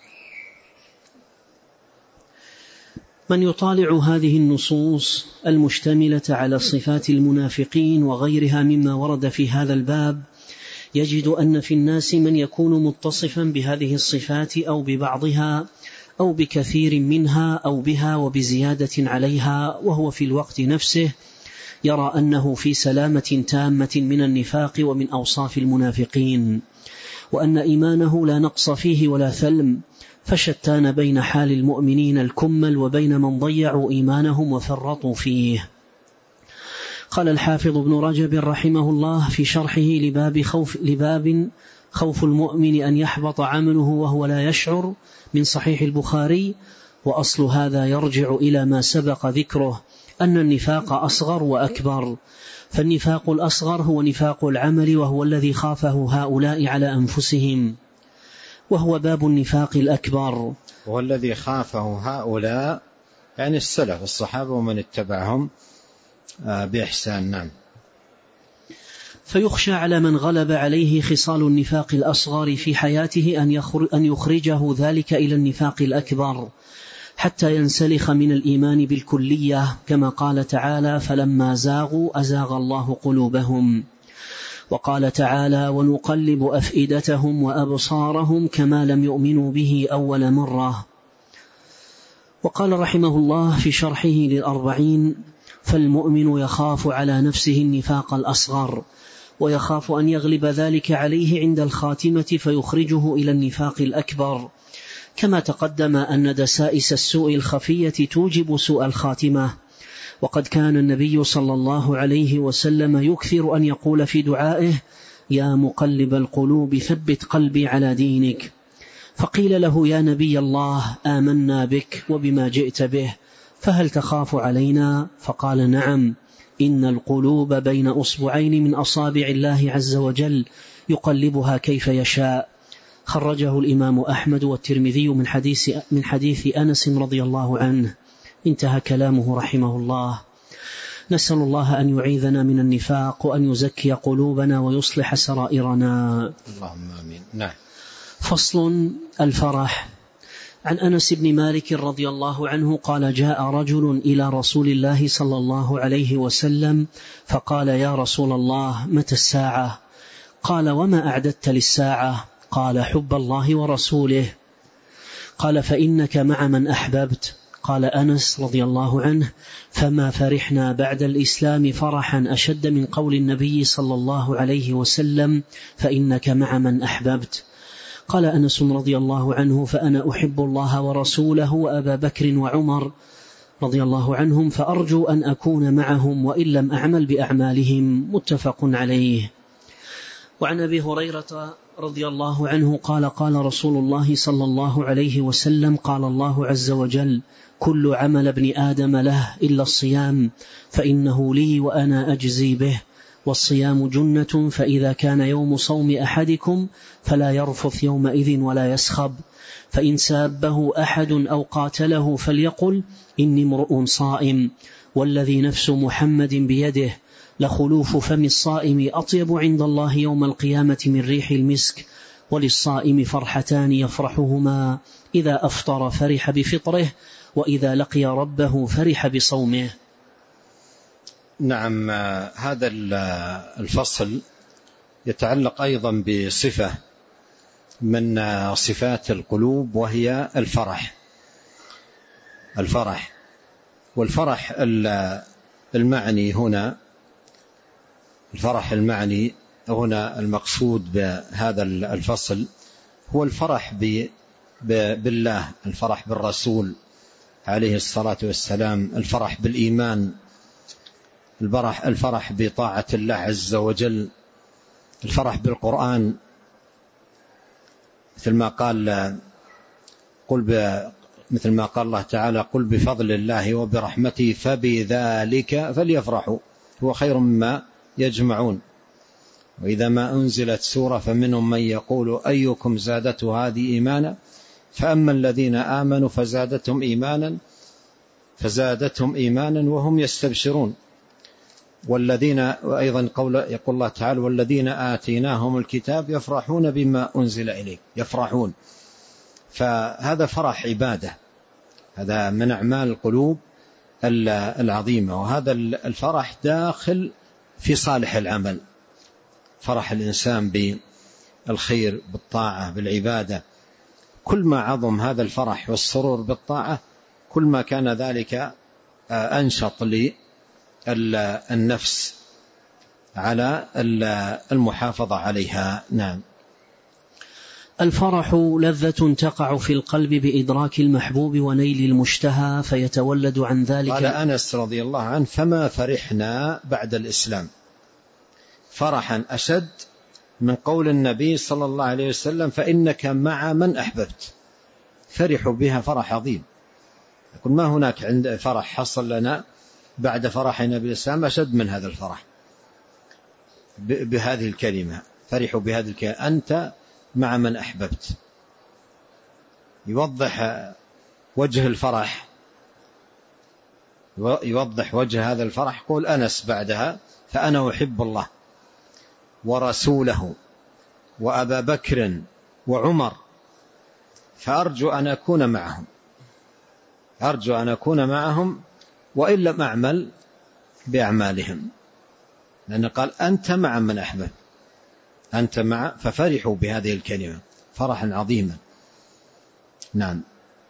من يطالع هذه النصوص المشتملة على صفات المنافقين وغيرها مما ورد في هذا الباب يجد أن في الناس من يكون متصفا بهذه الصفات أو ببعضها أو بكثير منها أو بها وبزيادة عليها، وهو في الوقت نفسه يرى أنه في سلامة تامة من النفاق ومن أوصاف المنافقين. وأن إيمانه لا نقص فيه ولا ثلم، فشتان بين حال المؤمنين الكمل وبين من ضيعوا إيمانهم وفرطوا فيه. قال الحافظ ابن رجب رحمه الله في شرحه لباب خوف, لباب خوف المؤمن أن يحبط عمله وهو لا يشعر من صحيح البخاري: وأصل هذا يرجع إلى ما سبق ذكره أن النفاق أصغر وأكبر، فالنفاق الأصغر هو نفاق العمل وهو الذي خافه هؤلاء على أنفسهم، وهو باب النفاق الأكبر وهو الذي خافه هؤلاء يعني السلف الصحابة ومن اتبعهم بإحسان. نعم. فيخشى على من غلب عليه خصال النفاق الأصغر في حياته أن يخرجه ذلك إلى النفاق الأكبر حتى ينسلخ من الإيمان بالكلية، كما قال تعالى: فلما زاغوا أزاغ الله قلوبهم. وقال تعالى: ونقلب أفئدتهم وأبصارهم كما لم يؤمنوا به أول مرة. وقال رحمه الله في شرحه للأربعين: فالمؤمن يخاف على نفسه النفاق الأصغر، ويخاف أن يغلب ذلك عليه عند الخاتمة فيخرجه إلى النفاق الأكبر، كما تقدم أن دسائس السوء الخفية توجب سوء الخاتمة. وقد كان النبي صلى الله عليه وسلم يكثر أن يقول في دعائه: يا مقلب القلوب ثبت قلبي على دينك. فقيل له: يا نبي الله، آمنا بك وبما جئت به، فهل تخاف علينا؟ فقال: نعم، إن القلوب بين أصبعين من أصابع الله عز وجل يقلبها كيف يشاء. خرجه الإمام أحمد والترمذي من حديث, من حديث أنس رضي الله عنه. انتهى كلامه رحمه الله. نسأل الله أن يعيذنا من النفاق وأن يزكي قلوبنا ويصلح سرائرنا. اللهم آمين. نعم. فصل: الفرح. عن أنس بن مالك رضي الله عنه قال: جاء رجل إلى رسول الله صلى الله عليه وسلم فقال: يا رسول الله، متى الساعة؟ قال: وما أعددت للساعة؟ قال: حب الله ورسوله. قال: فإنك مع من أحببت. قال أنس رضي الله عنه: فما فرحنا بعد الإسلام فرحا أشد من قول النبي صلى الله عليه وسلم: فإنك مع من أحببت. قال أنس رضي الله عنه: فأنا أحب الله ورسوله وأبا بكر وعمر رضي الله عنهم، فأرجو أن أكون معهم وإن لم أعمل بأعمالهم. متفق عليه. وعن أبي هريرة رضي الله عنه قال: قال رسول الله صلى الله عليه وسلم: قال الله عز وجل: كل عمل ابن آدم له إلا الصيام، فإنه لي وأنا أجزي به، والصيام جنة، فإذا كان يوم صوم أحدكم فلا يرفث يومئذ ولا يسخب، فإن سابه أحد أو قاتله فليقل: إني امرؤ صائم، والذي نفس محمد بيده لخلوف فم الصائم أطيب عند الله يوم القيامة من ريح المسك. وللصائم فرحتان يفرحهما: إذا أفطر فرح بفطره، وإذا لقي ربه فرح بصومه. نعم. هذا الفصل يتعلق أيضا بصفة من صفات القلوب، وهي الفرح. الفرح والفرح المعني هنا الفرح المعني هنا المقصود بهذا الفصل هو الفرح بالله، الفرح بالرسول عليه الصلاة والسلام، الفرح بالإيمان، الفرح الفرح بطاعة الله عز وجل، الفرح بالقرآن، مثل ما قال قل مثل ما قال الله تعالى: قل بفضل الله وبرحمته فبذلك فليفرحوا هو خير مما يجمعون. وإذا ما أنزلت سورة فمنهم من يقول أيكم زادته هذه إيمانا، فأما الذين آمنوا فزادتهم إيمانا فزادتهم إيمانا وهم يستبشرون. والذين أيضا قول يقول الله تعالى: والذين آتيناهم الكتاب يفرحون بما أنزل إليك، يفرحون. فهذا فرح عبادة، هذا من أعمال القلوب العظيمة، وهذا الفرح داخل في صالح العمل، فرح الإنسان بالخير، بالطاعة، بالعبادة. كل ما عظم هذا الفرح والسرور بالطاعة كل ما كان ذلك أنشط للنفس على المحافظة عليها. نعم. الفرح لذة تقع في القلب بإدراك المحبوب ونيل المشتهى فيتولد عن ذلك. قال أنس رضي الله عنه: فما فرحنا بعد الإسلام فرحا أشد من قول النبي صلى الله عليه وسلم: فإنك مع من أحببت. فرحوا بها فرح عظيم، يقول ما هناك عند فرح حصل لنا بعد فرحنا بالإسلام أشد من هذا الفرح بهذه الكلمة. فرحوا بهذه الكلمة: أنت مع من أحببت. يوضح وجه الفرح، يوضح وجه هذا الفرح. قول أنس بعدها: فأنا أحب الله ورسوله وأبا بكر وعمر فأرجو أن أكون معهم، أرجو أن أكون معهم وإن لم أعمل بأعمالهم، لأنه قال أنت مع من أحبب، أنت مع. ففرحوا بهذه الكلمة فرحا عظيما. نعم.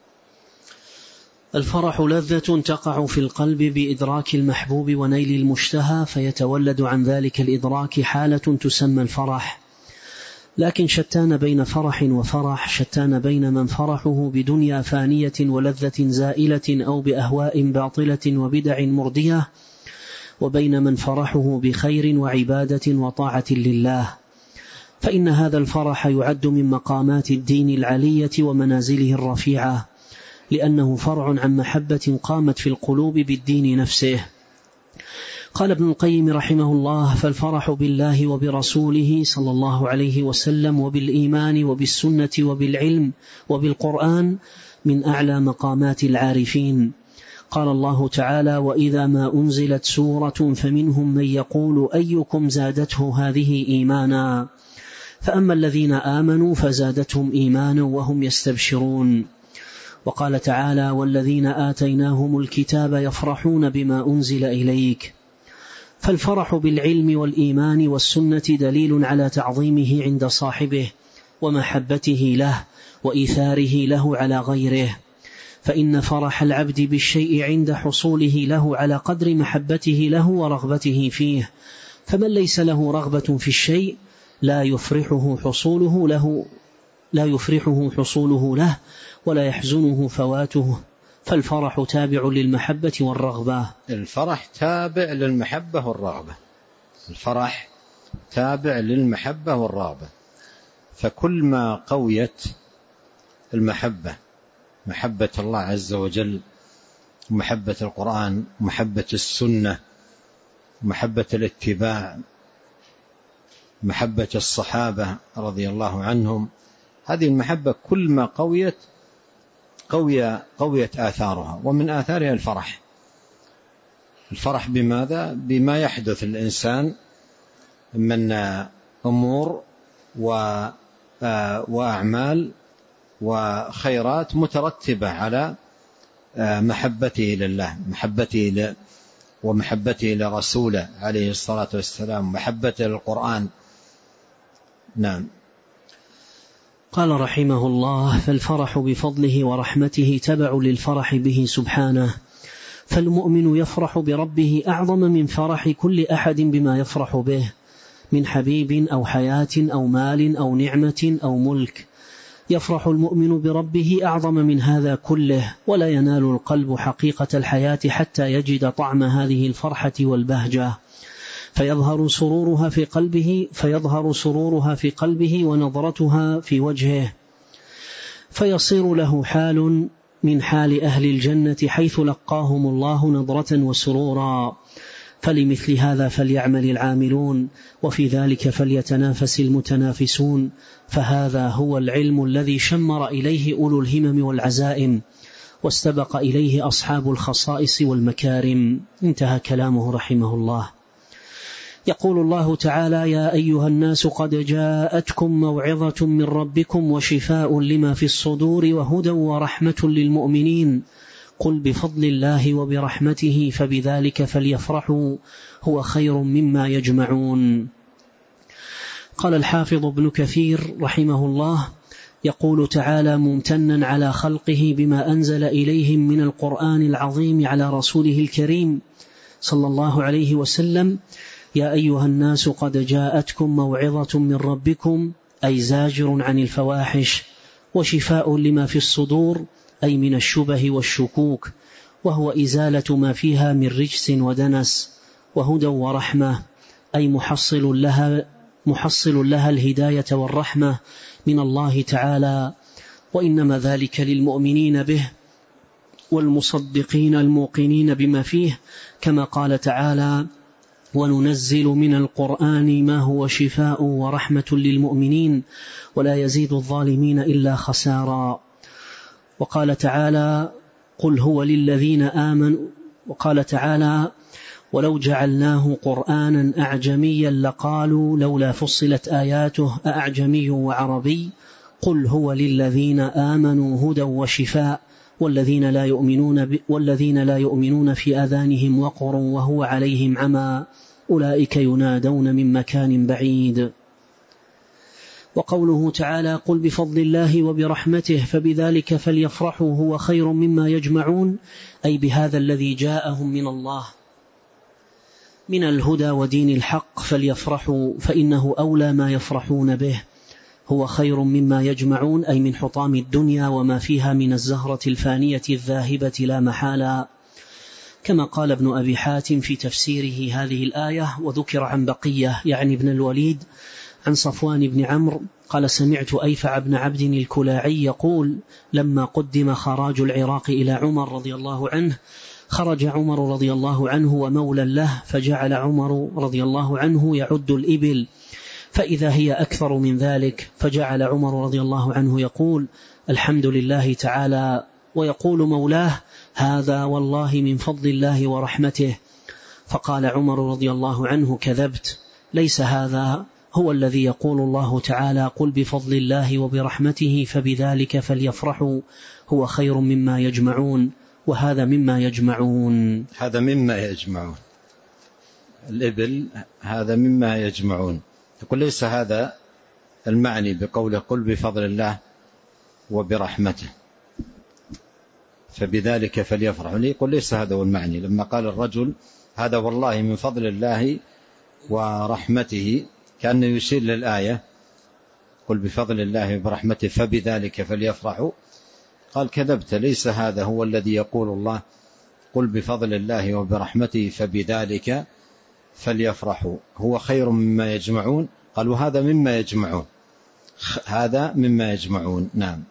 الفرح لذة تقع في القلب بإدراك المحبوب ونيل المشتهى فيتولد عن ذلك الإدراك حالة تسمى الفرح. لكن شتان بين فرح وفرح، شتان بين من فرحه بدنيا فانية ولذة زائلة أو بأهواء باطلة وبدع مردية، وبين من فرحه بخير وعبادة وطاعة لله. فإن هذا الفرح يعد من مقامات الدين العلية ومنازله الرفيعة، لأنه فرع عن محبة قامت في القلوب بالدين نفسه. قال ابن القيم رحمه الله: فالفرح بالله وبرسوله صلى الله عليه وسلم وبالإيمان وبالسنة وبالعلم وبالقرآن من أعلى مقامات العارفين. قال الله تعالى: وإذا ما أنزلت سورة فمنهم من يقول أيكم زادته هذه إيمانا، فأما الذين آمنوا فزادتهم إيمانا وهم يستبشرون. وقال تعالى: والذين آتيناهم الكتاب يفرحون بما أنزل إليك. فالفرح بالعلم والإيمان والسنة دليل على تعظيمه عند صاحبه ومحبته له وإيثاره له على غيره، فإن فرح العبد بالشيء عند حصوله له على قدر محبته له ورغبته فيه، فمن ليس له رغبة في الشيء لا يفرحه حصوله له لا يفرحه حصوله له ولا يحزنه فواته. فالفرح تابع للمحبة والرغبة. الفرح تابع للمحبة والرغبة. الفرح تابع للمحبة والرغبة. فكل ما قويت المحبة، محبة الله عز وجل، محبة القرآن، محبة السنة، محبة الاتباع، محبة الصحابة رضي الله عنهم، هذه المحبة كل ما قويت قوية قويت آثارها. ومن آثارها الفرح. الفرح بماذا؟ بما يحدث الإنسان من أمور وأعمال وخيرات مترتبة على محبته لله، محبته ومحبته لرسوله عليه الصلاة والسلام، محبته للقرآن. نعم. قال رحمه الله: فالفرح بفضله ورحمته تبع للفرح به سبحانه، فالمؤمن يفرح بربه أعظم من فرح كل أحد بما يفرح به من حبيب أو حياة أو مال أو نعمة أو ملك. يفرح المؤمن بربه أعظم من هذا كله، ولا ينال القلب حقيقة الحياة حتى يجد طعم هذه الفرحة والبهجة، فيظهر سرورها في قلبه فيظهر سرورها في قلبه ونظرتها في وجهه، فيصير له حال من حال أهل الجنة حيث لقاهم الله نظرة وسرورا. فلمثل هذا فليعمل العاملون، وفي ذلك فليتنافس المتنافسون، فهذا هو العلم الذي شمر إليه أولو الهمم والعزائم، واستبق إليه أصحاب الخصائص والمكارم. انتهى كلامه رحمه الله. يقول الله تعالى: يا أيها الناس قد جاءتكم موعظة من ربكم وشفاء لما في الصدور وهدى ورحمة للمؤمنين، قل بفضل الله وبرحمته فبذلك فليفرحوا هو خير مما يجمعون. قال الحافظ ابن كثير رحمه الله: يقول تعالى ممتنا على خلقه بما أنزل إليهم من القرآن العظيم على رسوله الكريم صلى الله عليه وسلم: يا أيها الناس قد جاءتكم موعظة من ربكم أي زاجر عن الفواحش، وشفاء لما في الصدور أي من الشبه والشكوك، وهو إزالة ما فيها من رجس ودنس، وهدى ورحمة أي محصل لها, محصل لها الهداية والرحمة من الله تعالى، وإنما ذلك للمؤمنين به والمصدقين الموقنين بما فيه، كما قال تعالى: وننزل من القرآن ما هو شفاء ورحمة للمؤمنين ولا يزيد الظالمين إلا خسارا. وقال تعالى: قل هو للذين آمنوا. وقال تعالى: ولو جعلناه قرآنا أعجميا لقالوا لولا فصلت آياته أأعجمي وعربي قل هو للذين آمنوا هدى وشفاء والذين لا يؤمنون ب... والذين لا يؤمنون في آذانهم وقر وهو عليهم عمى أولئك ينادون من مكان بعيد. وقوله تعالى: قل بفضل الله وبرحمته فبذلك فليفرحوا هو خير مما يجمعون، أي بهذا الذي جاءهم من الله من الهدى ودين الحق فليفرحوا، فإنه أولى ما يفرحون به، هو خير مما يجمعون أي من حطام الدنيا وما فيها من الزهرة الفانية الذاهبة لا محالة، كما قال ابن أبي حاتم في تفسيره هذه الآية. وذكر عن بقية يعني ابن الوليد عن صفوان بن عمرو قال: سمعت أيفع بن عبد الكلاعي يقول: لما قدم خراج العراق إلى عمر رضي الله عنه خرج عمر رضي الله عنه ومولى له، فجعل عمر رضي الله عنه يعد الإبل فإذا هي أكثر من ذلك، فجعل عمر رضي الله عنه يقول: الحمد لله تعالى، ويقول مولاه: هذا والله من فضل الله ورحمته. فقال عمر رضي الله عنه: كذبت، ليس هذا هو الذي يقول الله تعالى: قل بفضل الله وبرحمته فبذلك فليفرحوا هو خير مما يجمعون، وهذا مما يجمعون. هذا مما يجمعون الإبل، هذا مما يجمعون. يقول ليس هذا المعني بقوله قل بفضل الله وبرحمته فبذلك فليفرحوا، يقول ليس هذا هو المعني. لما قال الرجل هذا والله من فضل الله ورحمته كأنه يشير للآية قل بفضل الله وبرحمته فبذلك فليفرحوا، قال: كذبت، ليس هذا هو الذي يقول الله قل بفضل الله وبرحمته فبذلك فليفرحوا هو خير مما يجمعون. قالوا هذا مما يجمعون، هذا مما يجمعون. نعم.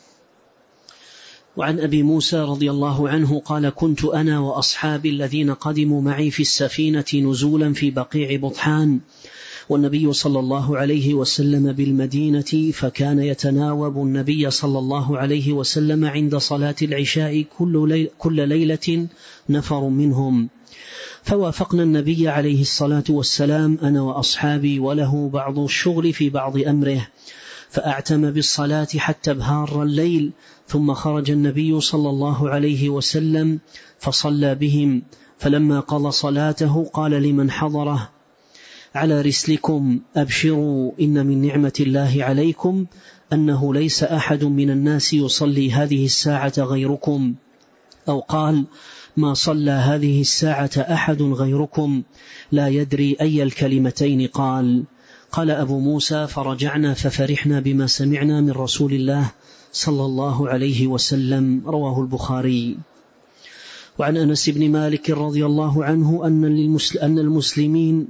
وعن أبي موسى رضي الله عنه قال: كنت أنا وأصحابي الذين قدموا معي في السفينة نزولا في بقيع بطحان، والنبي صلى الله عليه وسلم بالمدينة، فكان يتناوب النبي صلى الله عليه وسلم عند صلاة العشاء كل, ليل كل ليلة نفر منهم، فوافقنا النبي عليه الصلاة والسلام أنا وأصحابي، وله بعض الشغل في بعض أمره، فأعتم بالصلاة حتى ابهار الليل، ثم خرج النبي صلى الله عليه وسلم فصلى بهم، فلما قضى صلاته قال لمن حضره: على رسلكم أبشروا، إن من نعمة الله عليكم أنه ليس أحد من الناس يصلي هذه الساعة غيركم، أو قال: ما صلى هذه الساعة أحد غيركم، لا يدري أي الكلمتين قال. قال أبو موسى: فرجعنا ففرحنا بما سمعنا من رسول الله صلى الله عليه وسلم. رواه البخاري. وعن أنس بن مالك رضي الله عنه أن المسلمين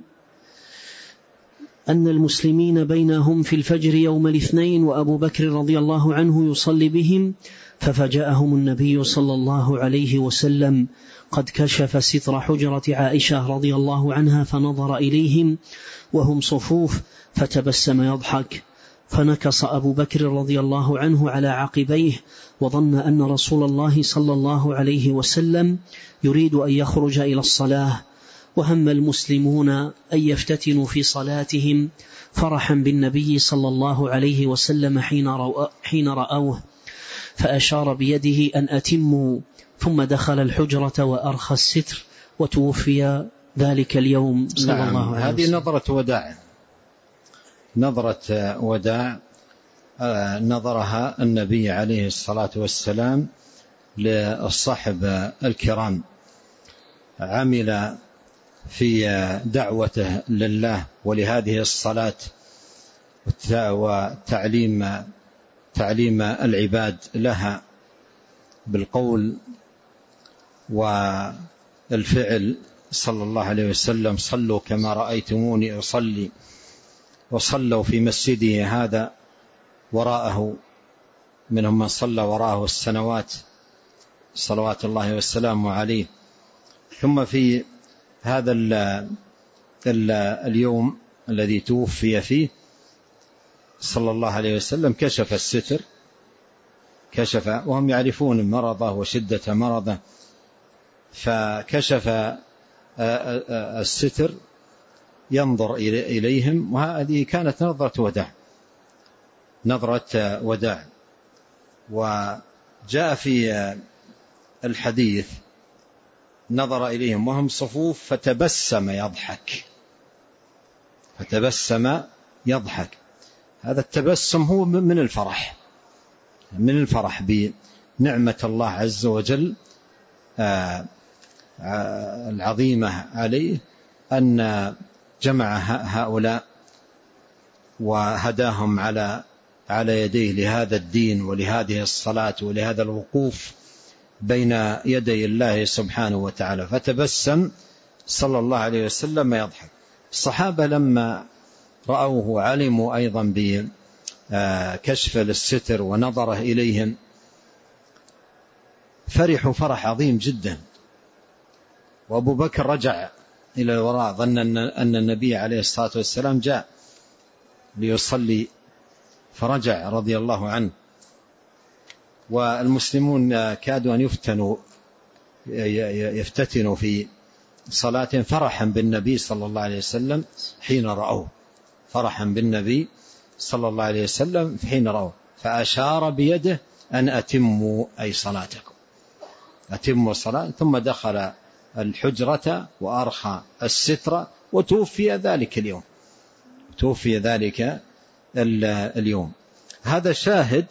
أن المسلمين بينهم في الفجر يوم الاثنين، وأبو بكر رضي الله عنه يصلي بهم، ففجأهم النبي صلى الله عليه وسلم قد كشف ستر حجرة عائشة رضي الله عنها، فنظر إليهم وهم صفوف فتبسم يضحك، فنكص أبو بكر رضي الله عنه على عقبيه، وظن أن رسول الله صلى الله عليه وسلم يريد أن يخرج إلى الصلاة، وهم المسلمون أن يفتتنوا في صلاتهم فرحا بالنبي صلى الله عليه وسلم حين رأوه، فأشار بيده أن أتموا، ثم دخل الحجرة وأرخى الستر، وتوفي ذلك اليوم صلى نعم. الله عليه وسلم. هذه نظرة وداع، نظرة وداع نظرها النبي عليه الصلاة والسلام للصحب الكرام، عمل في دعوته لله ولهذه الصلاة وتعليم تعليم العباد لها بالقول والفعل. صلى الله عليه وسلم: صلوا كما رأيتموني أصلي، وصلوا في مسجده هذا وراءه منهم من صلى وراءه السنوات صلوات الله والسلام عليه. ثم في هذا ال ال اليوم الذي توفي فيه صلى الله عليه وسلم كشف الستر، كشف وهم يعرفون مرضه وشدة مرضه، فكشف الستر ينظر إليهم، وهذه كانت نظرة وداع، نظرة وداع. وجاء في الحديث: نظر إليهم وهم صفوف فتبسم يضحك، فتبسم يضحك. هذا التبسم هو من الفرح، من الفرح بنعمة الله عز وجل العظيمة عليه أن جمع هؤلاء وهداهم على على يديه لهذا الدين ولهذه الصلاة ولهذا الوقوف بين يدي الله سبحانه وتعالى. فتبسم صلى الله عليه وسلم يضحك. الصحابة لما رأوه علموا أيضا بكشف الستر ونظره إليهم، فرحوا فرح عظيم جدا. وأبو بكر رجع إلى الوراء، ظن أن النبي عليه الصلاة والسلام جاء ليصلي، فرجع رضي الله عنه. والمسلمون كادوا أن يفتنوا يفتتنوا في صلاة فرحا بالنبي صلى الله عليه وسلم حين رأوه، فرحا بالنبي صلى الله عليه وسلم حين رأوه، فأشار بيده أن أتموا أي صلاتكم، أتموا الصلاة. ثم دخل الحجرة وأرخى الستر، وتوفي ذلك اليوم، توفي ذلك اليوم. هذا شاهد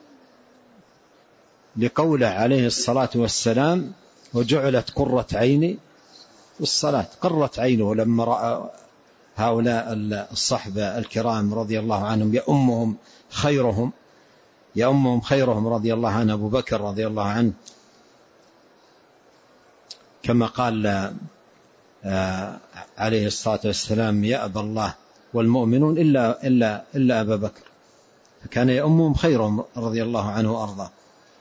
لقوله عليه الصلاة والسلام: وجعلت قرة عيني والصلاة. قرت عينه لما رأى هؤلاء الصحبة الكرام رضي الله عنهم يأمهم خيرهم يأمهم خيرهم رضي الله عنه أبو بكر رضي الله عنه، كما قال عليه الصلاة والسلام: يأبى الله والمؤمنون إلا, إلا, إلا أبا بكر. فكان يأمهم خيرهم رضي الله عنه وأرضاه.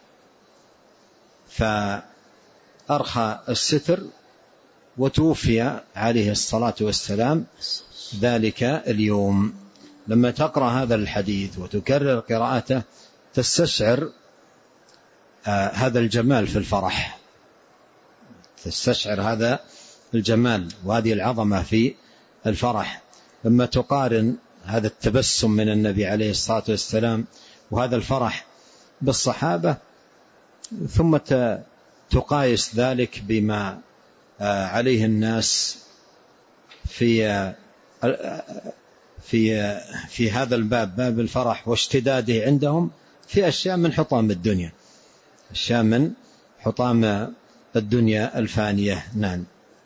فأرخى الستر وتوفي عليه الصلاة والسلام ذلك اليوم. لما تقرأ هذا الحديث وتكرر قراءته تستشعر آه هذا الجمال في الفرح، تستشعر هذا الجمال وهذه العظمة في الفرح. لما تقارن هذا التبسم من النبي عليه الصلاة والسلام وهذا الفرح بالصحابة، ثم تقايس ذلك بما عليه الناس في في في هذا الباب، باب الفرح واشتداده عندهم في أشياء من حطام الدنيا، أشياء من حطام الدنيا الفانية. نعم.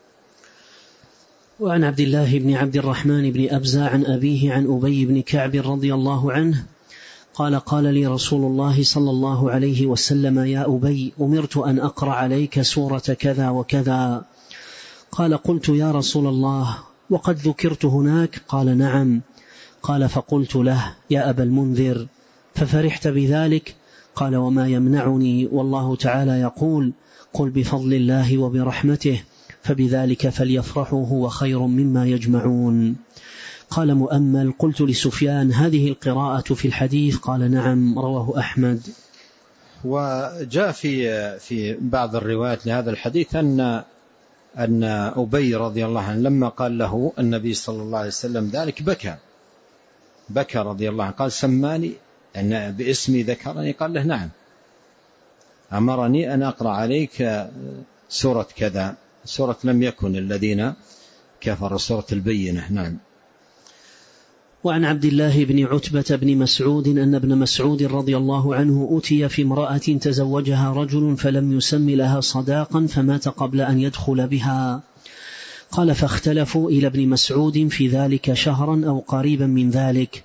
وعن عبد الله بن عبد الرحمن بن أبزة عن أبيه عن أبي بن كعب رضي الله عنه قال: قال لي رسول الله صلى الله عليه وسلم: يا أبي، أمرت أن أقرأ عليك سورة كذا وكذا. قال: قلت يا رسول الله وقد ذكرت هناك؟ قال: نعم. قال: فقلت له: يا أبا المنذر، ففرحت بذلك؟ قال: وما يمنعني، والله تعالى يقول: قل بفضل الله وبرحمته فبذلك فليفرحوا هو خير مما يجمعون. قال مؤمل: قلت لسفيان: هذه القراءة في الحديث؟ قال: نعم، رواه أحمد. وجاء في في بعض الروايات لهذا الحديث أن أن أبي رضي الله عنه لما قال له النبي صلى الله عليه وسلم ذلك بكى بكى رضي الله عنه. قال: سماني أن باسمي ذكرني؟ قال له: نعم، أمرني أن أقرأ عليك سورة كذا، سورة لم يكن الذين كفروا، سورة البينة. نعم. وعن عبد الله بن عتبة بن مسعود أن ابن مسعود رضي الله عنه أتي في امرأة تزوجها رجل فلم يسم لها صداقا فمات قبل أن يدخل بها. قال: فاختلفوا إلى ابن مسعود في ذلك شهرا أو قريبا من ذلك،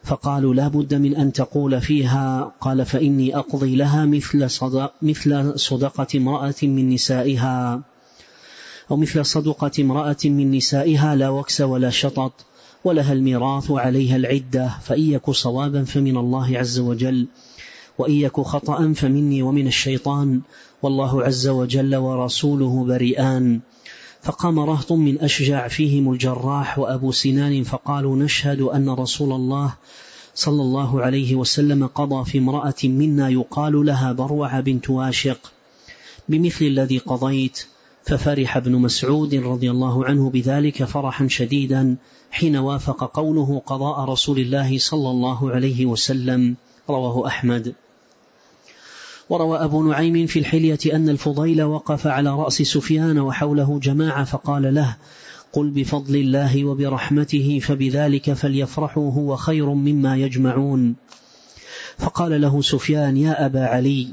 فقالوا لا بد من أن تقول فيها. قال فإني أقضي لها مثل, صدق مثل صدقة امرأة من نسائها، أو مثل صدقة امرأة من نسائها، لا وكس ولا شطط، ولها الميراث وعليها العدة، فإن يك صوابا فمن الله عز وجل، وإن يك خطأ فمني ومن الشيطان، والله عز وجل ورسوله بريئان. فقام رهط من أشجع فيهم الجراح وأبو سنان فقالوا نشهد أن رسول الله صلى الله عليه وسلم قضى في امرأة منا يقال لها بروعة بنت واشق بمثل الذي قضيت. ففرح ابن مسعود رضي الله عنه بذلك فرحا شديدا حين وافق قوله قضاء رسول الله صلى الله عليه وسلم. رواه أحمد. وروى أبو نعيم في الحلية أن الفضيل وقف على رأس سفيان وحوله جماعة فقال له قل بفضل الله وبرحمته فبذلك فليفرحوا هو خير مما يجمعون. فقال له سفيان يا أبا علي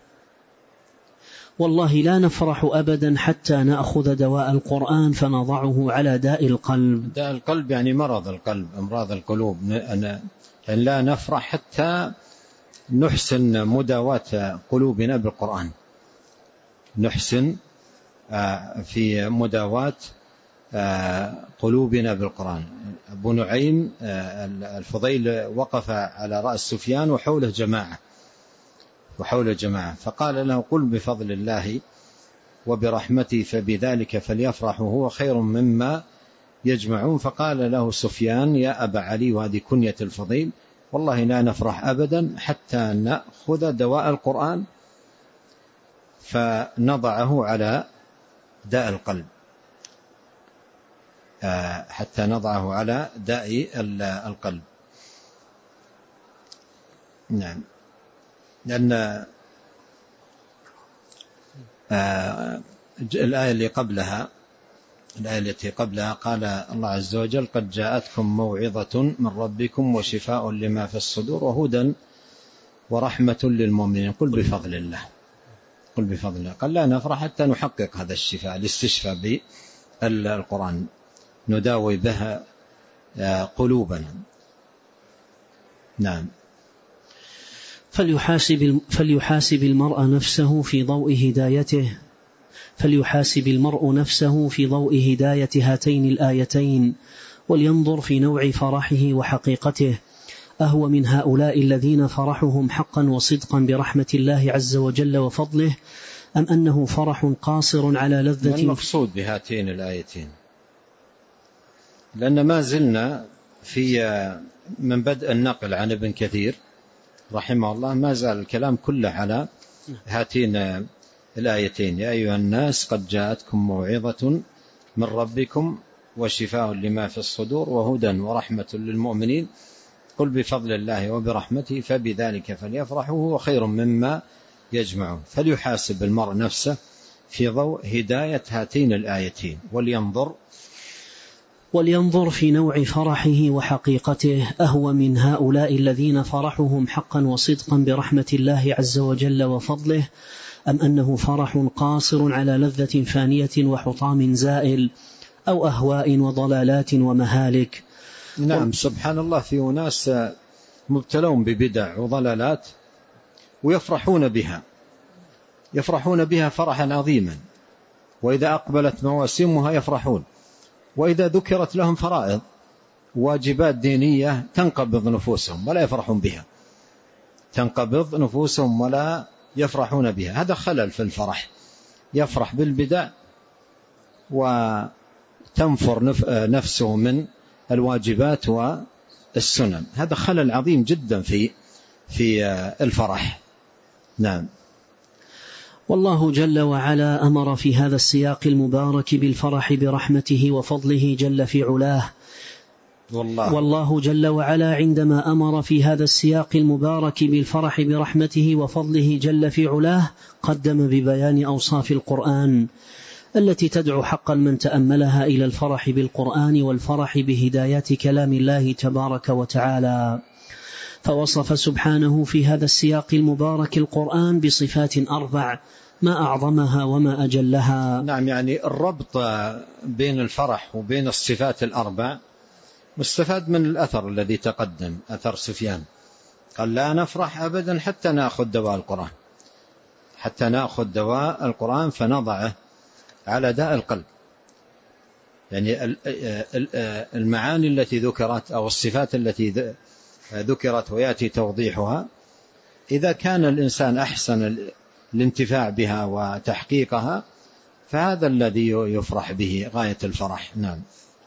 والله لا نفرح أبدا حتى نأخذ دواء القرآن فنضعه على داء القلب. داء القلب يعني مرض القلب، أمراض القلوب. لا نفرح حتى نحسن مداواة قلوبنا بالقرآن، نحسن في مداواة قلوبنا بالقرآن. أبو نعيم الفضيل وقف على رأس سفيان وحوله جماعة وحوله جماعة فقال له قل بفضل الله وبرحمته فبذلك فليفرحوا هو خير مما يجمعون. فقال له سفيان يا أبا علي، وهذه كنية الفضيل، والله لا نفرح أبدا حتى نأخذ دواء القرآن فنضعه على داء القلب، حتى نضعه على داء القلب. نعم، لأن الآية اللي قبلها الآية التي قبلها قال الله عز وجل قد جاءتكم موعظة من ربكم وشفاء لما في الصدور وهدى ورحمة للمؤمنين. قل بفضل الله، قل بفضل الله. قال لا نفرح حتى نحقق هذا الشفاء، الاستشفاء بالقرآن نداوي بها قلوبنا. نعم. فليحاسب, فليحاسب المرء نفسه في ضوء هدايته فليحاسب المرء نفسه في ضوء هداية هاتين الآيتين ولينظر في نوع فرحه وحقيقته، أهو من هؤلاء الذين فرحهم حقا وصدقا برحمة الله عز وجل وفضله، أم أنه فرح قاصر على لذة؟ ما المقصود بهاتين الآيتين؟ لأن ما زلنا في من بدء النقل عن ابن كثير رحمه الله ما زال الكلام كله على هاتين الآيتين يا أيها الناس قد جاءتكم موعظة من ربكم وشفاء لما في الصدور وهدى ورحمة للمؤمنين قل بفضل الله وبرحمته فبذلك فليفرحوا هو خير مما يجمعون. فليحاسب المرء نفسه في ضوء هداية هاتين الآيتين ولينظر ولينظر في نوع فرحه وحقيقته، أهو من هؤلاء الذين فرحهم حقا وصدقا برحمة الله عز وجل وفضله، أم أنه فرح قاصر على لذة فانية وحطام زائل أو أهواء وضلالات ومهالك. نعم، سبحان الله، في ناس مبتلون ببدع وضلالات ويفرحون بها يفرحون بها فرحا عظيما، وإذا أقبلت مواسمها يفرحون، وإذا ذكرت لهم فرائض واجبات دينية تنقبض نفوسهم ولا يفرحون بها تنقبض نفوسهم ولا يفرحون بها. هذا خلل في الفرح، يفرح بالبدع وتنفر نفسه من الواجبات والسنن، هذا خلل عظيم جدا في في الفرح. نعم. والله جل وعلا أمر في هذا السياق المبارك بالفرح برحمته وفضله جل في علاه. والله, والله جل وعلا عندما أمر في هذا السياق المبارك بالفرح برحمته وفضله جل في علاه قدم ببيان أوصاف القرآن التي تدعو حقا من تأملها إلى الفرح بالقرآن والفرح بهدايات كلام الله تبارك وتعالى، فوصف سبحانه في هذا السياق المبارك القرآن بصفات أربع ما أعظمها وما أجلها. نعم، يعني الربط بين الفرح وبين الصفات الأربع مستفاد من الأثر الذي تقدم، أثر سفيان، قال لا نفرح أبدا حتى نأخذ دواء القرآن، حتى نأخذ دواء القرآن فنضعه على داء القلب. يعني المعاني التي ذكرت أو الصفات التي ذكرت ويأتي توضيحها، إذا كان الإنسان أحسن الانتفاع بها وتحقيقها فهذا الذي يفرح به غاية الفرح. نعم.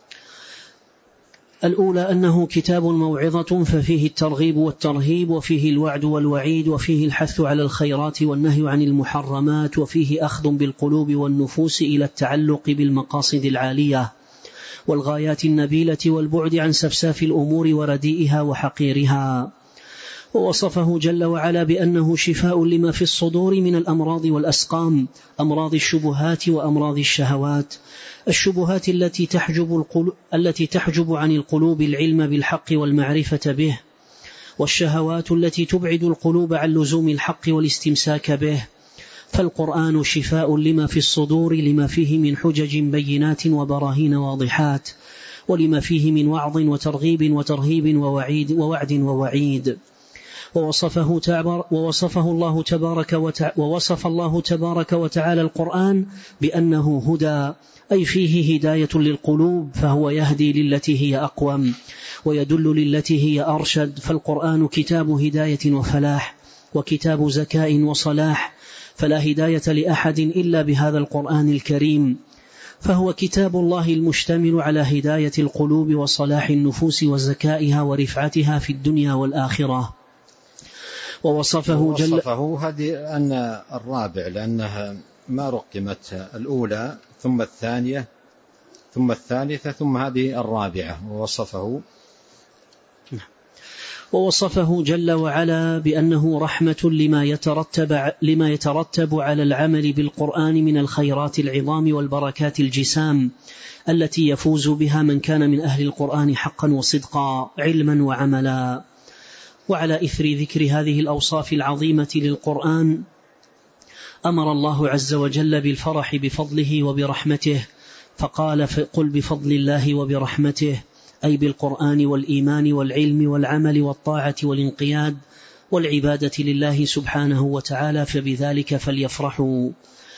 الأولى أنه كتاب موعظة، ففيه الترغيب والترهيب، وفيه الوعد والوعيد، وفيه الحث على الخيرات والنهي عن المحرمات، وفيه أخذ بالقلوب والنفوس إلى التعلق بالمقاصد العالية والغايات النبيلة، والبعد عن سفساف الأمور ورديئها وحقيرها. ووصفه جل وعلا بأنه شفاء لما في الصدور من الأمراض والأسقام، أمراض الشبهات وأمراض الشهوات، الشبهات التي تحجب, القلوب التي تحجب عن القلوب العلم بالحق والمعرفة به، والشهوات التي تبعد القلوب عن لزوم الحق والاستمساك به. فالقرآن شفاء لما في الصدور، لما فيه من حجج بينات وبراهين واضحات، ولما فيه من وعظ وترغيب وترهيب ووعيد ووعد ووعيد. ووصفه, ووصفه الله تبارك وتع... ووصف الله تبارك وتعالى القرآن بأنه هدى، أي فيه هداية للقلوب، فهو يهدي للتي هي أقوم ويدل للتي هي أرشد. فالقرآن كتاب هداية وفلاح، وكتاب زكاء وصلاح، فلا هداية لأحد إلا بهذا القرآن الكريم، فهو كتاب الله المشتمل على هداية القلوب وصلاح النفوس وزكائها ورفعتها في الدنيا والآخرة. ووصفه جل وصفه هذه أن الرابع، لأنها ما رقمت الأولى ثم الثانية ثم الثالثة ثم هذه الرابعة. ووصفه ووصفه جل وعلا بأنه رحمة لما يترتب, لما يترتب على العمل بالقرآن من الخيرات العظام والبركات الجسام التي يفوز بها من كان من أهل القرآن حقا وصدقا، علما وعملا. وعلى إثر ذكر هذه الأوصاف العظيمة للقرآن أمر الله عز وجل بالفرح بفضله وبرحمته، فقال قل بفضل الله وبرحمته، أي بالقرآن والإيمان والعلم والعمل والطاعة والانقياد والعبادة لله سبحانه وتعالى، فبذلك فليفرحوا.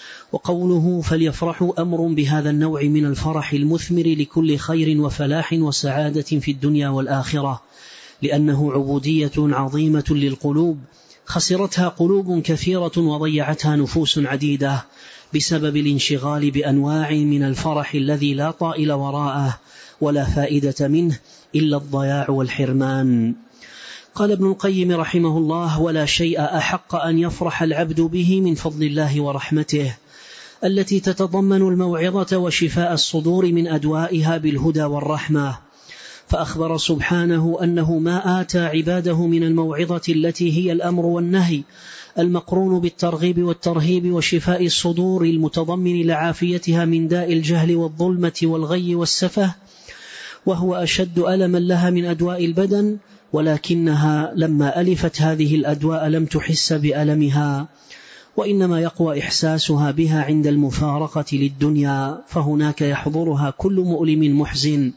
وقوله فليفرحوا أمر بهذا النوع من الفرح المثمر لكل خير وفلاح وسعادة في الدنيا والآخرة، لأنه عبودية عظيمة للقلوب خسرتها قلوب كثيرة وضيعتها نفوس عديدة بسبب الانشغال بأنواع من الفرح الذي لا طائل وراءه ولا فائدة منه إلا الضياع والحرمان. قال ابن القيم رحمه الله: ولا شيء أحق أن يفرح العبد به من فضل الله ورحمته التي تتضمن الموعظة وشفاء الصدور من أدوائها بالهدى والرحمة. فأخبر سبحانه أنه ما آتى عباده من الموعظة التي هي الأمر والنهي المقرون بالترغيب والترهيب وشفاء الصدور المتضمن لعافيتها من داء الجهل والظلمة والغي والسفه، وهو أشد ألما لها من أدواء البدن، ولكنها لما ألفت هذه الأدواء لم تحس بألمها، وإنما يقوى إحساسها بها عند المفارقة للدنيا، فهناك يحضرها كل مؤلم محزن.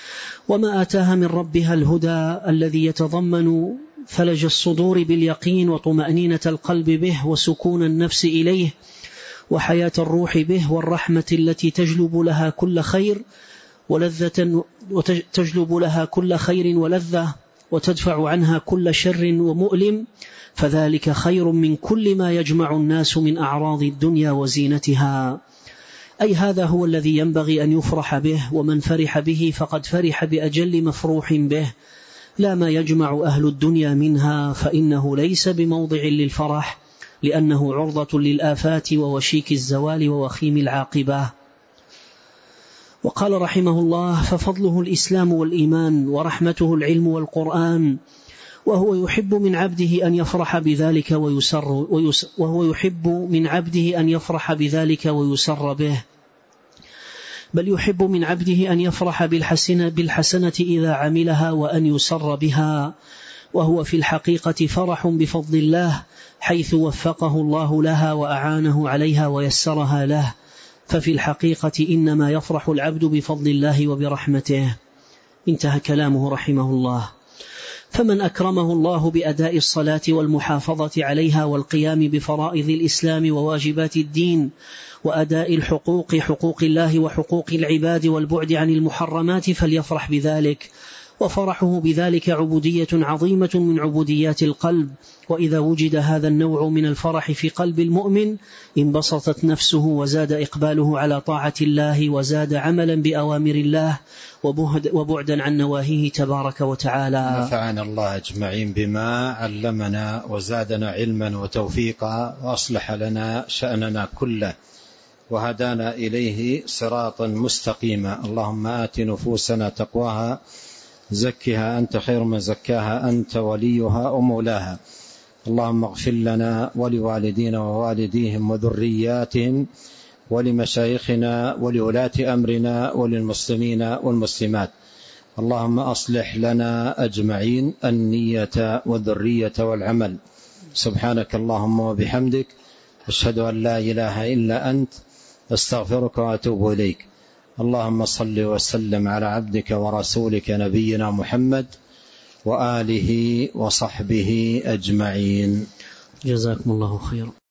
وما أتاها من ربها الهدى الذي يتضمن فلج الصدور باليقين وطمأنينة القلب به وسكون النفس إليه وحياة الروح به، والرحمة التي تجلب لها كل خير ولذة وتجلب لها كل خير ولذة وتدفع عنها كل شر ومؤلم، فذلك خير من كل ما يجمع الناس من أعراض الدنيا وزينتها. أي هذا هو الذي ينبغي أن يفرح به، ومن فرح به فقد فرح بأجل مفروح به، لا ما يجمع أهل الدنيا منها، فإنه ليس بموضع للفرح، لأنه عرضة للآفات ووشيك الزوال ووخيم العاقبة. وقال رحمه الله: ففضله الإسلام والإيمان، ورحمته العلم والقرآن، وهو يحب من عبده أن يفرح بذلك ويسر ويس وهو يحب من عبده أن يفرح بذلك ويسر به، بل يحب من عبده أن يفرح بالحسنة, بالحسنة إذا عملها وأن يسر بها، وهو في الحقيقة فرح بفضل الله حيث وفقه الله لها وأعانه عليها ويسرها له، ففي الحقيقة إنما يفرح العبد بفضل الله وبرحمته. انتهى كلامه رحمه الله. فمن أكرمه الله بأداء الصلاة والمحافظة عليها والقيام بفرائض الإسلام وواجبات الدين وأداء الحقوق حقوق الله وحقوق العباد والبعد عن المحرمات فليفرح بذلك، وفرحه بذلك عبودية عظيمة من عبوديات القلب. وإذا وجد هذا النوع من الفرح في قلب المؤمن انبسطت نفسه وزاد إقباله على طاعة الله وزاد عملا بأوامر الله وبعدا عن نواهيه تبارك وتعالى. نفعنا الله أجمعين بما علمنا وزادنا علما وتوفيقا وأصلح لنا شأننا كله وهدانا إليه صراطا مستقيما. اللهم آت نفوسنا تقواها زكها أنت خير من زكاها أنت وليها ومولاها. اللهم اغفر لنا ولوالدينا ووالديهم وذرياتهم ولمشايخنا ولولاة أمرنا وللمسلمين والمسلمات. اللهم أصلح لنا أجمعين النية والذرية والعمل. سبحانك اللهم وبحمدك أشهد أن لا إله إلا أنت أستغفرك وأتوب إليك. اللهم صل وسلم على عبدك ورسولك نبينا محمد وآله وصحبه أجمعين. جزاكم الله خيرا.